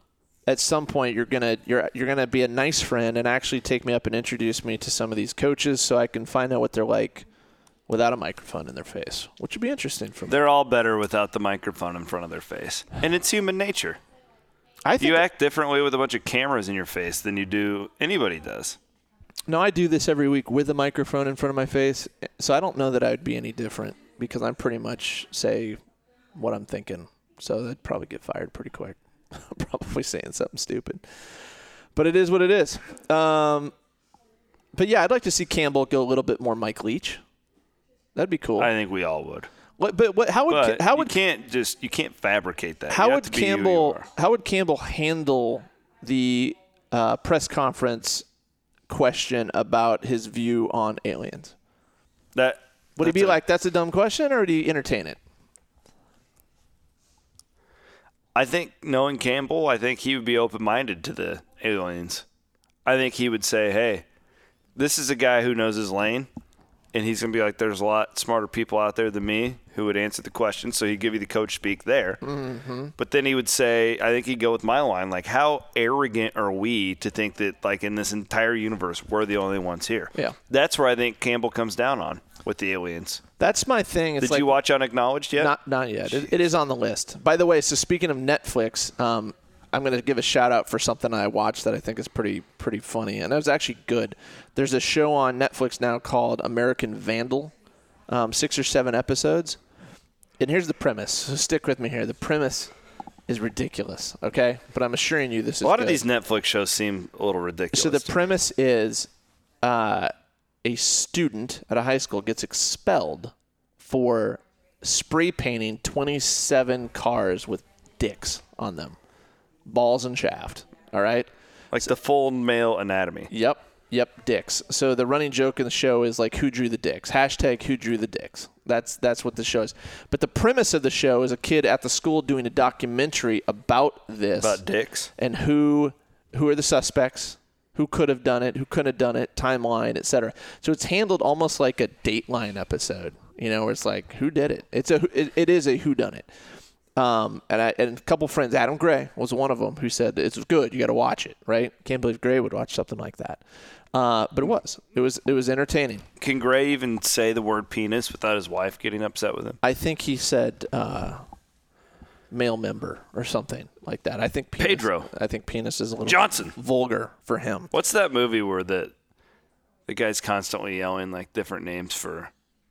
at some point you're gonna be a nice friend and actually take me up and introduce me to some of these coaches so I can find out what they're like without a microphone in their face, which would be interesting for me. They're all better without the microphone in front of their face. And it's human nature. I think you act differently with a bunch of cameras in your face than you do anybody does. No, I do this every week with a microphone in front of my face, so I don't know that I would be any different because I'm pretty much say what I'm thinking. So I'd probably get fired pretty quick. Probably saying something stupid. But it is what it is. But yeah, I'd like to see Campbell go a little bit more Mike Leach. That'd be cool. I think we all would. How would you can't fabricate that. How would Campbell handle the press conference question about his view on aliens? Would he be like, that's a dumb question, or would he entertain it? I think, knowing Campbell, I think he would be open-minded to the aliens. I think he would say, hey, this is a guy who knows his lane, and he's going to be like, there's a lot smarter people out there than me who would answer the question, so he'd give you the coach speak there. Mm-hmm. But then he would say, I think he'd go with my line, like, how arrogant are we to think that, like, in this entire universe, we're the only ones here? Yeah. That's where I think Campbell comes down on with the aliens. That's my thing. It's Did you watch Unacknowledged yet? Not yet. It is on the list. By the way, so speaking of Netflix, I'm going to give a shout-out for something I watched that I think is pretty funny, and it was actually good. There's a show on Netflix now called American Vandal, 6 or 7 episodes. And here's the premise. So stick with me here. The premise is ridiculous, okay? But I'm assuring you this is a lot good. of these Netflix shows seem a little ridiculous. So the premise is a student at a high school gets expelled for spray painting 27 cars with dicks on them. Balls and shaft, all right? Like the full male anatomy. Yep, dicks. So the running joke in the show is like, who drew the dicks? # who drew the dicks. That's what the show is. But the premise of the show is a kid at the school doing a documentary about this. About dicks. And who are the suspects, who could have done it, who couldn't have done it, timeline, etc. So it's handled almost like a Dateline episode, where it's like, who did it? It is a whodunit. And a couple friends, Adam Gray was one of them, who said it's good. You got to watch it, right? Can't believe Gray would watch something like that. But it was entertaining. Can Gray even say the word penis without his wife getting upset with him? I think he said male member or something like that. I think penis, Pedro. I think penis is a little Johnson. vulgar for him. What's that movie where the guy's constantly yelling like different names for?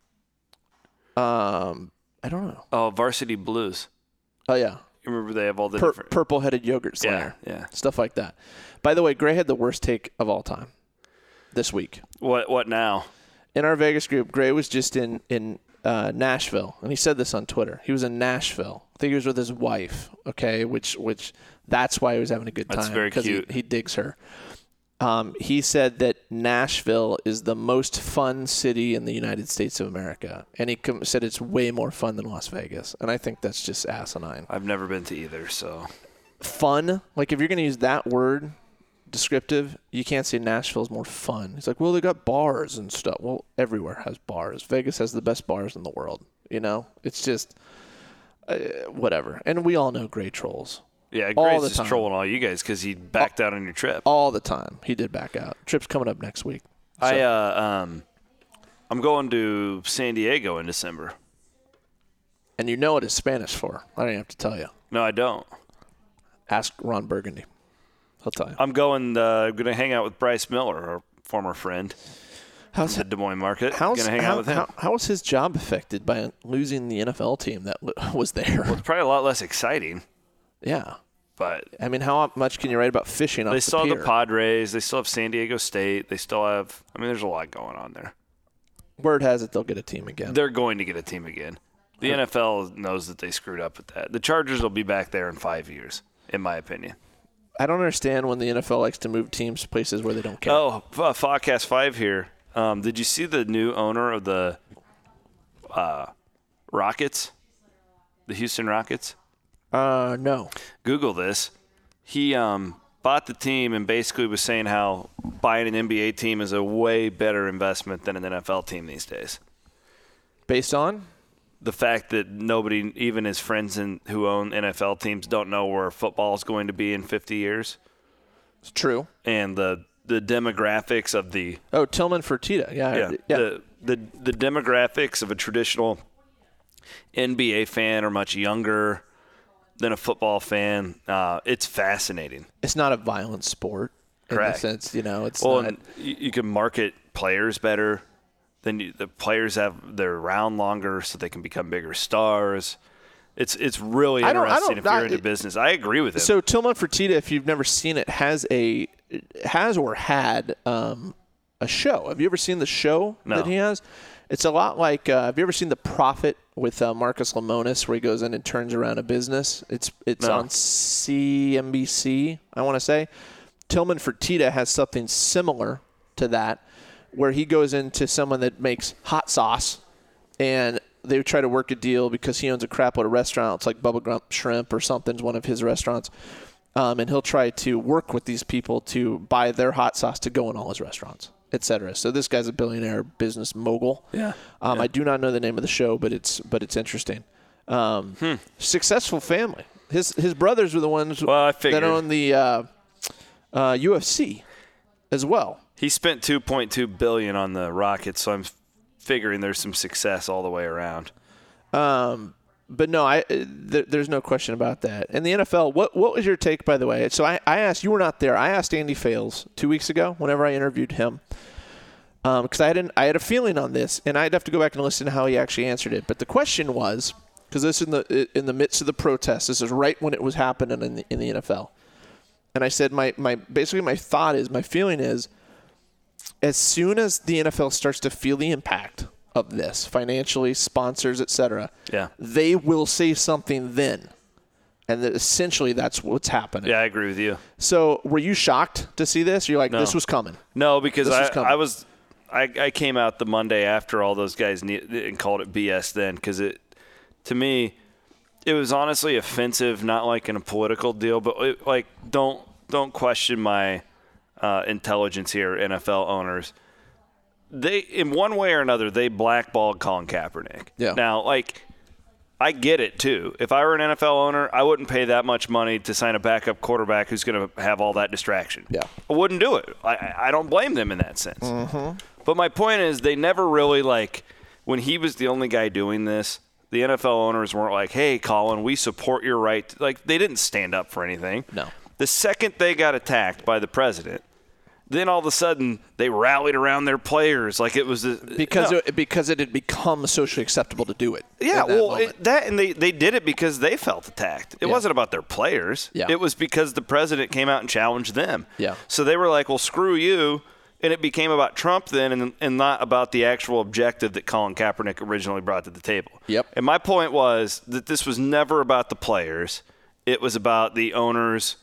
I don't know. Oh, Varsity Blues. Oh yeah. You remember they have all the different purple-headed yogurt slayer. Yeah. Stuff like that. By the way, Gray had the worst take of all time this week. What now? In our Vegas group, Gray was just in Nashville, and he said this on Twitter. He was in Nashville. I think he was with his wife, okay, which that's why he was having a good time. That's very cute. He digs her. He said that Nashville is the most fun city in the United States of America, and he said it's way more fun than Las Vegas, and I think that's just asinine. I've never been to either, so. Fun? Like, if you're going to use that word, descriptive, you can't say Nashville's more fun. He's like, well, they got bars and stuff. Well, everywhere has bars. Vegas has the best bars in the world, It's just whatever. And we all know Gray trolls. Yeah, Gray's just trolling all you guys because he backed out on your trip. All the time. He did back out. Trip's coming up next week. So. I'm going to San Diego in December. And you know what it's Spanish for. I don't even have to tell you. No, I don't. Ask Ron Burgundy. He'll tell you. I'm going to hang out with Bryce Miller, our former friend. How's the Des Moines market? Going to hang out with him. How was his job affected by losing the NFL team that was there? Well, it's probably a lot less exciting. Yeah. But I mean, how much can you write about fishing off the pier? They still have the Padres. They still have San Diego State. They still have – there's a lot going on there. Word has it they'll get a team again. They're going to get a team again. The NFL knows that they screwed up with that. The Chargers will be back there in 5 years, in my opinion. I don't understand when the NFL likes to move teams to places where they don't care. Oh, Podcast 5 here. Did you see the new owner of the Rockets, the Houston Rockets? No. Google this. He bought the team and basically was saying how buying an NBA team is a way better investment than an NFL team these days. Based on? the fact that nobody, even his friends who own NFL teams, don't know where football is going to be in 50 years. It's true. And the demographics of the Tillman Fertitta, yeah. The demographics of a traditional NBA fan are much younger than a football fan. It's fascinating. It's not a violent sport. Correct. In the sense, it's well, not. And you can market players better. Then the players they're around longer, so they can become bigger stars. It's really interesting if you're into business. I agree with it. So Tillman Fertitta, if you've never seen it, has or had a show. Have you ever seen the show that he has? It's a lot like have you ever seen The Prophet with Marcus Lemonis, where he goes in and turns around a business? It's on CNBC, I want to say. Tillman Fertitta has something similar to that, where he goes into someone that makes hot sauce, and they try to work a deal because he owns a crap load of restaurant. It's like Bubba Grump Shrimp or something's one of his restaurants. And he'll try to work with these people to buy their hot sauce to go in all his restaurants, et cetera. So this guy's a billionaire business mogul. Yeah. I do not know the name of the show, but it's interesting. Successful family. His brothers were the ones that own the UFC as well. He spent $2.2 billion on the Rockets, so I'm figuring there's some success all the way around. But no, there's no question about that. And the NFL, what was your take, by the way? So I asked, you were not there. I asked Andy Fales 2 weeks ago whenever I interviewed him, because I had a feeling on this, and I'd have to go back and listen to how he actually answered it. But the question was, because this is in the midst of the protest, this is right when it was happening in the NFL, and I said my feeling is, as soon as the NFL starts to feel the impact of this financially, sponsors, etc., they will say something then, and essentially that's what's happening. Yeah, I agree with you. So, were you shocked to see this? You're like, no. This was coming. No, because I came out the Monday after all those guys and called it BS then, because to me it was honestly offensive, not like in a political deal, but don't question my intelligence here, NFL owners. They, in one way or another, they blackballed Colin Kaepernick. Yeah. Now, I get it too. If I were an NFL owner, I wouldn't pay that much money to sign a backup quarterback who's going to have all that distraction. Yeah. I wouldn't do it. I don't blame them in that sense. Mm-hmm. But my point is, they never really, when he was the only guy doing this, the NFL owners weren't like, hey, Colin, we support your right. They didn't stand up for anything. No. The second they got attacked by the president, then all of a sudden they rallied around their players like it was because it had become socially acceptable to do it. Yeah, and they did it because they felt attacked. It wasn't about their players. Yeah. It was because the president came out and challenged them. Yeah. So they were like, well, screw you. And it became about Trump then and not about the actual objective that Colin Kaepernick originally brought to the table. Yep. And my point was that this was never about the players. It was about the owners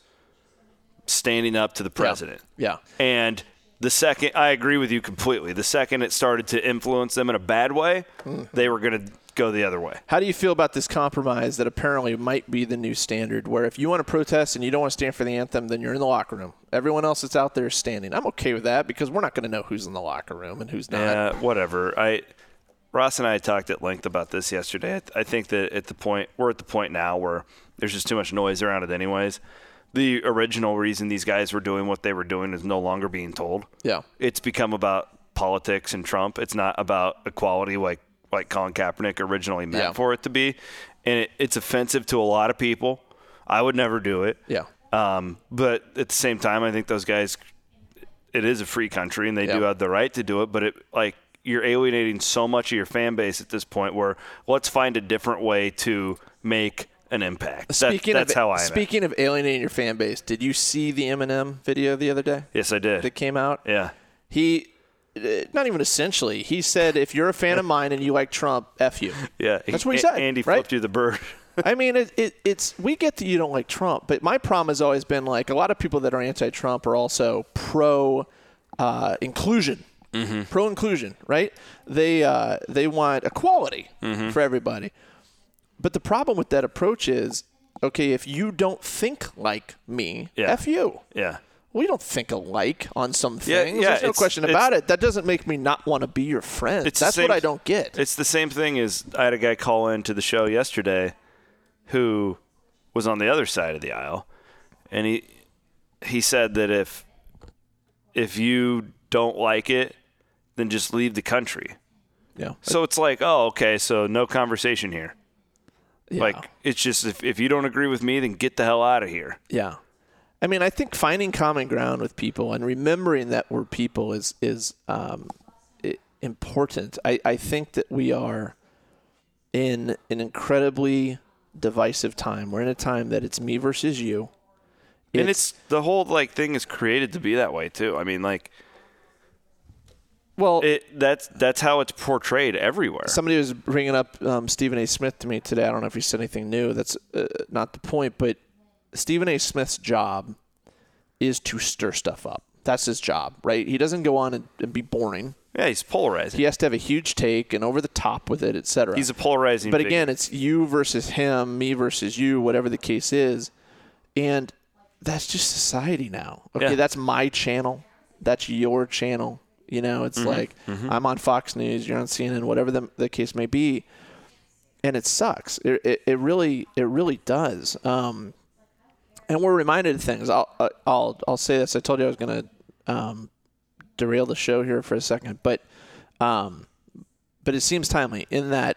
standing up to the president. Yeah. And the second, I agree with you completely, the second it started to influence them in a bad way, they were going to go the other way. How do you feel about this compromise that apparently might be the new standard, where if you want to protest and you don't want to stand for the anthem, then you're in the locker room? Everyone else that's out there is standing. I'm okay with that because we're not going to know who's in the locker room and who's not. Yeah, whatever. Ross and I talked at length about this yesterday. I think that we're at the point now where there's just too much noise around it anyways. The original reason these guys were doing what they were doing is no longer being told. Yeah. It's become about politics and Trump. It's not about equality like Colin Kaepernick originally meant for it to be. And it's offensive to a lot of people. I would never do it. Yeah. But at the same time, I think those guys, it is a free country and they do have the right to do it. But you're alienating so much of your fan base at this point where let's find a different way to make an impact. That's how I am. Speaking of alienating your fan base, did you see the Eminem video the other day? Yes, I did. That came out? Yeah. He, not even essentially, he said, if you're a fan of mine and you like Trump, F you. Yeah. That's what he said. Andy right? flipped you the bird. I mean, it's we get that you don't like Trump, but my problem has always been a lot of people that are anti-Trump are also pro-inclusion. Mm-hmm. Pro-inclusion, right? They want equality for everybody. But the problem with that approach is, okay, if you don't think like me, F you. Yeah. We don't think alike on some things. Yeah, There's no question about it. That doesn't make me not want to be your friend. That's what I don't get. It's the same thing as I had a guy call into the show yesterday who was on the other side of the aisle, and he said that if you don't like it, then just leave the country. Yeah. So it's like, oh, okay, so no conversation here. Yeah. Like, it's just if you don't agree with me, then get the hell out of here. Yeah. I mean, I think finding common ground with people and remembering that we're people is important. I think that we are in an incredibly divisive time. We're in a time that it's me versus you. And it's the whole thing is created to be that way too. I mean, well, that's how it's portrayed everywhere. Somebody was bringing up Stephen A. Smith to me today. I don't know if he said anything new. That's not the point, but Stephen A. Smith's job is to stir stuff up. That's his job, right? He doesn't go on and be boring. Yeah, he's polarizing. He has to have a huge take and over the top with it, etc. He's a polarizing But figure. again, it's you versus him, me versus you, whatever the case is. And that's just society now. Okay, That's my channel. That's your channel. It's I'm on Fox News, you're on CNN, whatever the case may be. And it sucks. It really does. And we're reminded of things. I'll say this. I told you I was going to derail the show here for a second, but it seems timely in that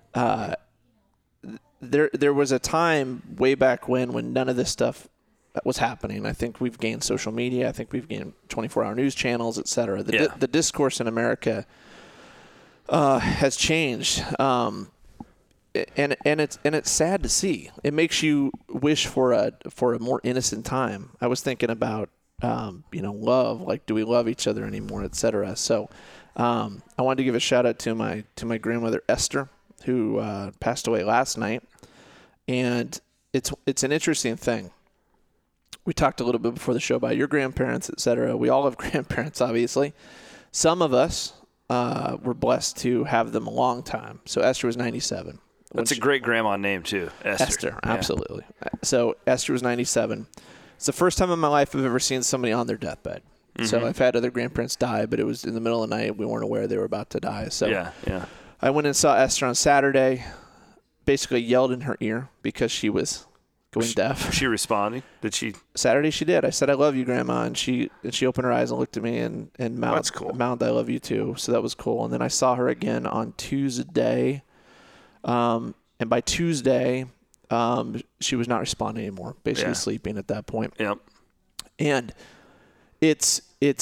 there was a time way back when none of this stuff was happening. I think we've gained social media. I think we've gained 24-hour news channels, et cetera. The discourse in America has changed. And it's sad to see. It makes you wish for a more innocent time. I was thinking about love, like do we love each other anymore, et cetera. So I wanted to give a shout out to my grandmother Esther, who passed away last night, and it's an interesting thing. We talked a little bit before the show about your grandparents, et cetera. We all have grandparents, obviously. Some of us were blessed to have them a long time. So Esther was 97. That's a great grandma name, too. Esther, absolutely. So Esther was 97. It's the first time in my life I've ever seen somebody on their deathbed. Mm-hmm. So I've had other grandparents die, but it was in the middle of the night. We weren't aware they were about to die. So yeah. I went and saw Esther on Saturday, basically yelled in her ear because she was going deaf. Was she responding? Did she? Saturday she did. I said, I love you, Grandma. And she opened her eyes and looked at me and mouthed, that's cool. Mouthed, I love you, too. So that was cool. And then I saw her again on Tuesday. And by Tuesday, she was not responding anymore, basically sleeping at that point. Yep. And it's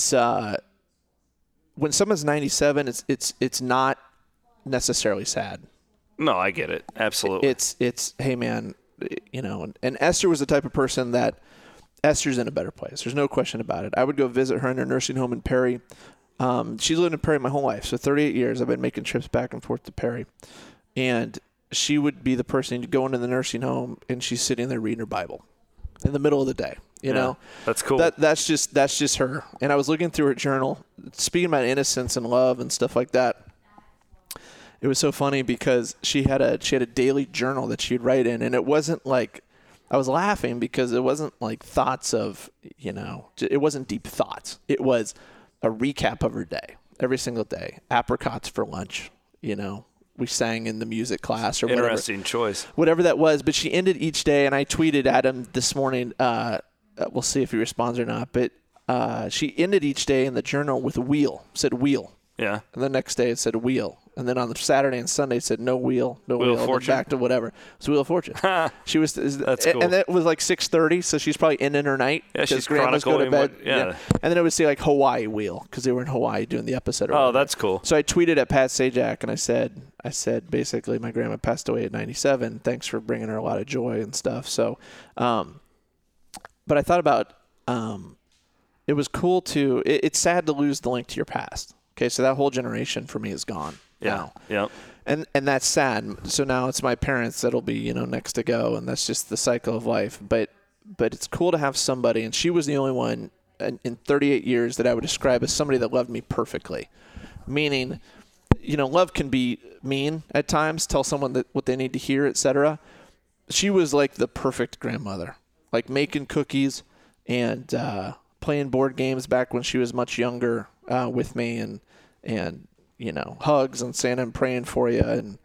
when someone's 97, it's not necessarily sad. No, I get it. Absolutely. It's hey man, and Esther was the type of person that Esther's in a better place. There's no question about it. I would go visit her in her nursing home in Perry. She's lived in Perry my whole life. So 38 years I've been making trips back and forth to Perry. And she would be the person to go into the nursing home and she's sitting there reading her Bible in the middle of the day. You know, that's cool. That's just her. And I was looking through her journal, speaking about innocence and love and stuff like that. It was so funny because she had a daily journal that she'd write in, and it wasn't like, I was laughing because it wasn't like thoughts of, it wasn't deep thoughts. It was a recap of her day every single day. Apricots for lunch, we sang in the music class or whatever. Interesting choice. Whatever that was. But she ended each day, and I tweeted at him this morning, we'll see if he responds or not, but she ended each day in the journal with a wheel, said wheel. Yeah. And the next day it said wheel. And then on the Saturday and Sunday it said no wheel, no wheel. Of Fortune? Back to whatever. It was Wheel of Fortune. She was. That's cool. And it was like 6:30, so she's probably in her night. Yeah, she's grandma's go to bed. Yeah. And then it would say like Hawaii wheel because they were in Hawaii doing the episode. Oh, that's cool. So I tweeted at Pat Sajak and I said basically my grandma passed away at 97. Thanks for bringing her a lot of joy and stuff. So, but I thought about it was cool to. It's sad to lose the link to your past. Okay, so that whole generation for me is gone now. Yeah. And that's sad. So now it's my parents that'll be, next to go, and that's just the cycle of life. But it's cool to have somebody, and she was the only one in 38 years that I would describe as somebody that loved me perfectly. Meaning, love can be mean at times, tell someone what they need to hear, etc. She was like the perfect grandmother, like making cookies and playing board games back when she was much younger with me, and hugs and saying I'm praying for you, and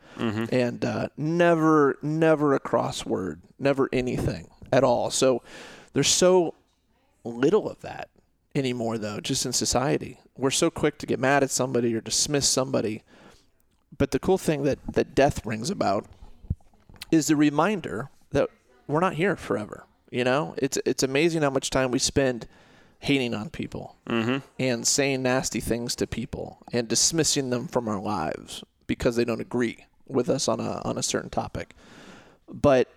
never a crossword, never anything at all. So there's so little of that anymore, though, just in society. We're so quick to get mad at somebody or dismiss somebody. But the cool thing that death brings about is the reminder that we're not here forever. It's amazing how much time we spend hating on people and saying nasty things to people and dismissing them from our lives because they don't agree with us on a certain topic. But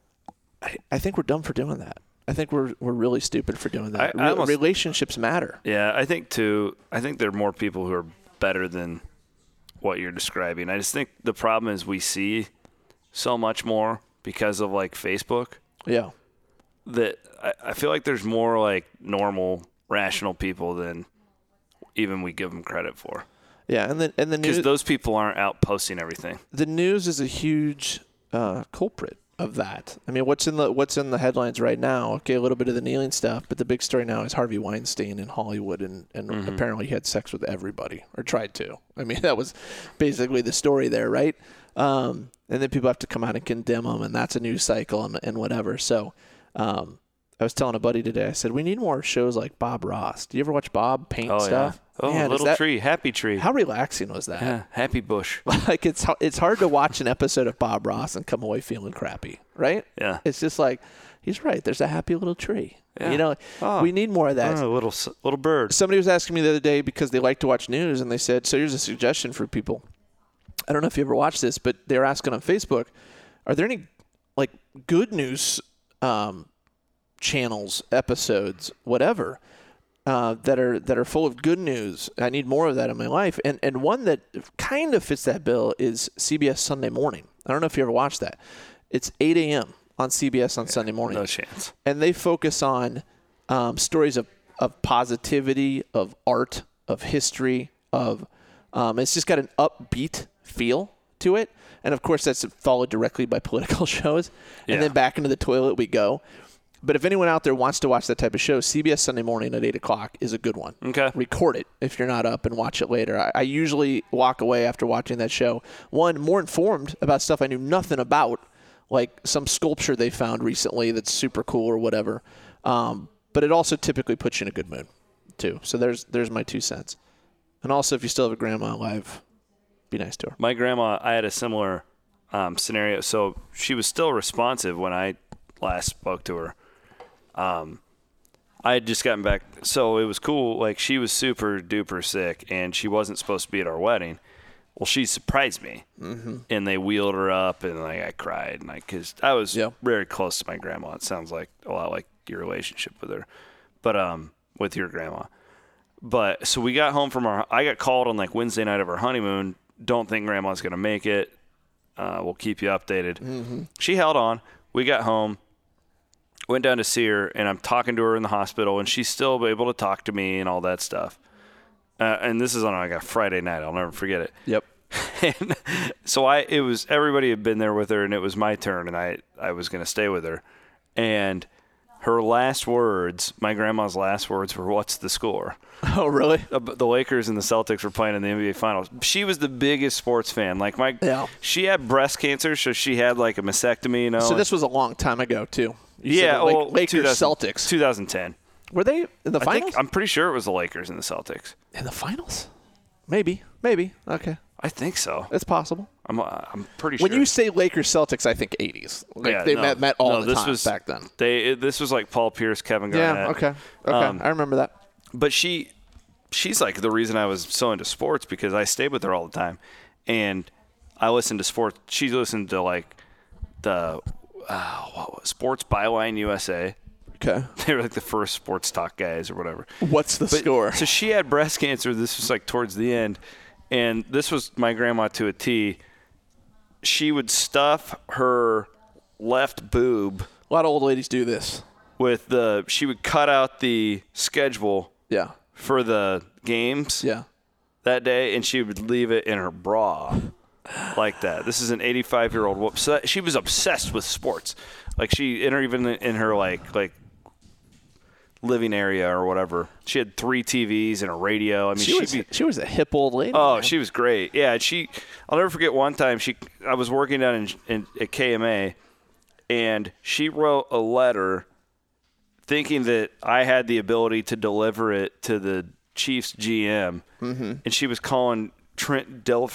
I think we're dumb for doing that. I think we're really stupid for doing that. Relationships matter. Yeah, I think there are more people who are better than what you're describing. I just think the problem is we see so much more because of like Facebook. Yeah. That I feel like there's more like normal, rational people than even we give them credit for. Yeah, and the news, because those people aren't out posting everything. The news is a huge culprit of that. I mean, what's in the headlines right now? Okay, a little bit of the kneeling stuff, but the big story now is Harvey Weinstein in Hollywood, and apparently he had sex with everybody, or tried to. I mean, that was basically the story there, right? And then people have to come out and condemn him, and that's a news cycle and whatever. So I was telling a buddy today, I said, we need more shows like Bob Ross. Do you ever watch Bob paint stuff? Yeah. Oh, man, Little Tree, Happy Tree. How relaxing was that? Yeah, Happy Bush. Like, it's hard to watch an episode of Bob Ross and come away feeling crappy, right? Yeah. It's just like, he's right. There's a happy little tree. Yeah. We need more of that. A little bird. Somebody was asking me the other day because they like to watch news, and they said, so here's a suggestion for people. I don't know if you ever watched this, but they were asking on Facebook, are there any like good news channels, episodes, whatever, that are full of good news? I need more of that in my life. And one that kind of fits that bill is CBS Sunday Morning. I don't know if you ever watched that. It's 8 a.m. on CBS on Sunday morning. No chance. And they focus on stories of positivity, of art, of history, of it's just got an upbeat feel to it. And, of course, that's followed directly by political shows. And then back into the toilet we go. But if anyone out there wants to watch that type of show, CBS Sunday Morning at 8 o'clock is a good one. Okay. Record it if you're not up and watch it later. I usually walk away after watching that show, one, more informed about stuff I knew nothing about, like some sculpture they found recently that's super cool or whatever. But it also typically puts you in a good mood, too. So there's my 2 cents. And also, if you still have a grandma alive, be nice to her. My grandma, I had a similar scenario. So she was still responsive when I last spoke to her. I had just gotten back, so it was cool. Like, she was super duper sick, and she wasn't supposed to be at our wedding. Well, she surprised me, and they wheeled her up, and like I cried, and because I was very close to my grandma. It sounds like a lot like your relationship with her, but with your grandma. But so we got home from I got called on like Wednesday night of our honeymoon. Don't think grandma's gonna make it. We'll keep you updated. She held on. We got home. Went down to see her, and I'm talking to her in the hospital, and she's still able to talk to me and all that stuff. And this is on like a Friday night. I'll never forget it. Yep. And so everybody had been there with her, and it was my turn, and I was going to stay with her. And her last words, my grandma's last words were, "What's the score?" Oh, really? The Lakers and the Celtics were playing in the NBA Finals. She was the biggest sports fan. Like she had breast cancer, so she had like a mastectomy. So this was a long time ago, too. Lakers, Celtics. 2010. Were they in the finals? I'm pretty sure it was the Lakers and the Celtics. In the finals? Maybe. Okay. I think so. It's possible. I'm pretty sure. When you say Lakers Celtics, I think 80s. They met all the time back then. This was like Paul Pierce, Kevin Garnett. Yeah. Okay. I remember that. But she's like the reason I was so into sports, because I stayed with her all the time, and I listened to sports. She listened to like the Sports Byline USA. Okay. They were like the first sports talk guys or whatever. What's the score? So she had breast cancer. This was like towards the end. And this was my grandma to a T. She would stuff her left boob. A lot of old ladies do this. She would cut out the schedule for the games that day, and she would leave it in her bra like that. This is an 85-year-old woman. So she was obsessed with sports. Like even in her like living area or whatever. She had 3 TVs and a radio. I mean, she was a hip old lady. Oh, man. she was great. Yeah, I'll never forget one time I was working down at KMA, and she wrote a letter thinking that I had the ability to deliver it to the Chiefs GM, and she was calling Trent Green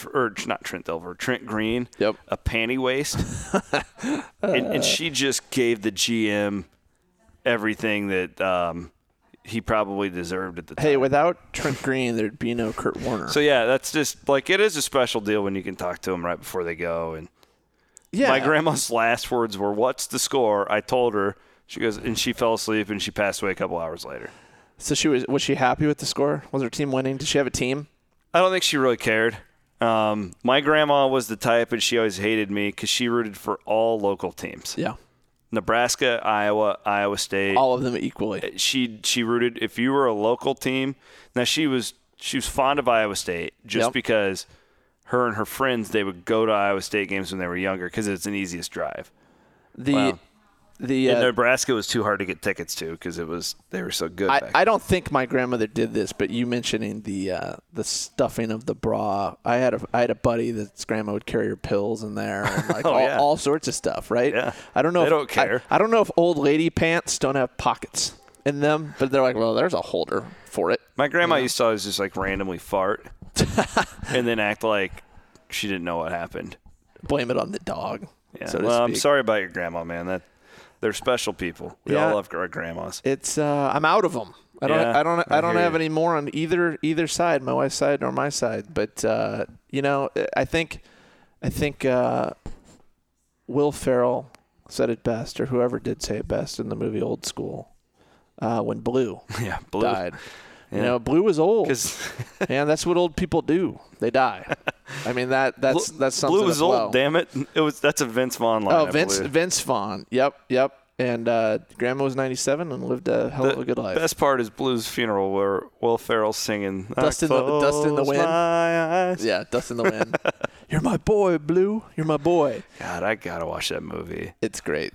a panty waist. and she just gave the GM everything that he probably deserved at the time. Hey, without Trent Green, there'd be no Kurt Warner. So, yeah, that's just, like, it is a special deal when you can talk to them right before they go. And my grandma's last words were, "What's the score?" I told her. She goes, and she fell asleep, and she passed away a couple hours later. So was she happy with the score? Was her team winning? Did she have a team? I don't think she really cared. My grandma was the type, and she always hated me because she rooted for all local teams. Yeah. Nebraska, Iowa State. All of them equally. She rooted if you were a local team. Now she was fond of Iowa State just because her and her friends, they would go to Iowa State games when they were younger because it's an easiest drive. Nebraska was too hard to get tickets to because they were so good. I don't think my grandmother did this, but you mentioning the stuffing of the bra. I had a buddy that's grandma would carry her pills in there and like all sorts of stuff, right? Yeah. I don't know. They don't care. I don't know if old lady pants don't have pockets in them, but they're like, well, there's a holder for it. My grandma used to always just like randomly fart and then act like she didn't know what happened. Blame it on the dog. Yeah. So to well, speak. I'm sorry about your grandma, man. They're special people. We all love our grandmas. It's I'm out of them. I don't have any more on either side, my wife's side or my side. But I think Will Ferrell said it best, or whoever did say it best in the movie Old School, when Blue died. Yeah. Blue was old. Man, that's what old people do. They die. I mean that's something. Blue was old. Damn it! That's a Vince Vaughn line. Oh, Vince Vaughn. Yep. And Grandma was 97 and lived a hell of a good life. The best part is Blue's funeral, where Will Ferrell's singing Dust in the Wind. My eyes. Yeah, Dust in the Wind. You're my boy, Blue. You're my boy. God, I gotta watch that movie. It's great.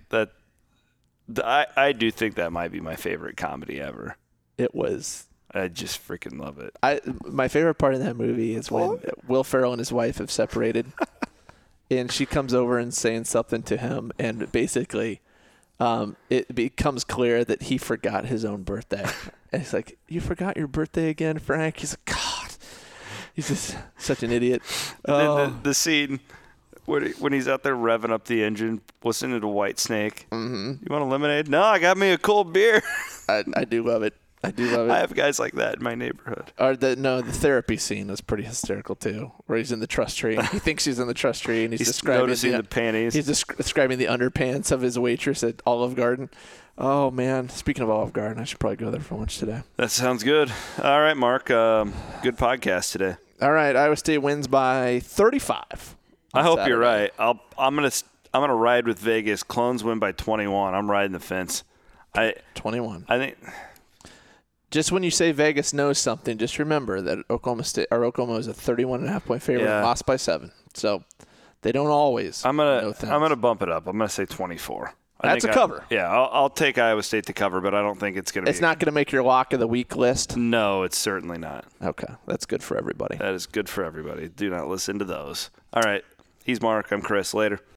I do think that might be my favorite comedy ever. It was. I just freaking love it. My favorite part of that movie is when Will Ferrell and his wife have separated, and she comes over and saying something to him, and basically, it becomes clear that he forgot his own birthday. And he's like, "You forgot your birthday again, Frank?" He's like, "God, he's just such an idiot." Then the scene when he's out there revving up the engine, listening to Whitesnake. Mm-hmm. You want a lemonade? No, I got me a cold beer. I do love it. I have guys like that in my neighborhood. The therapy scene is pretty hysterical too, where he's in the trust tree. He thinks he's in the trust tree, and he's describing noticing the panties. He's describing the underpants of his waitress at Olive Garden. Oh man! Speaking of Olive Garden, I should probably go there for lunch today. That sounds good. All right, Mark. Good podcast today. All right, Iowa State wins by 35. I hope you're right. I'm gonna ride with Vegas. Clones win by 21. I'm riding the fence. 21. I think. Just when you say Vegas knows something, just remember that Oklahoma is a 31.5-point favorite, lost by 7. So they don't always. I'm gonna bump it up. I'm gonna say 24. That's a cover. I'll take Iowa State to cover, but I don't think it's gonna. It's not gonna make your lock of the week list. No, it's certainly not. Okay, that's good for everybody. That is good for everybody. Do not listen to those. All right, he's Mark. I'm Chris. Later.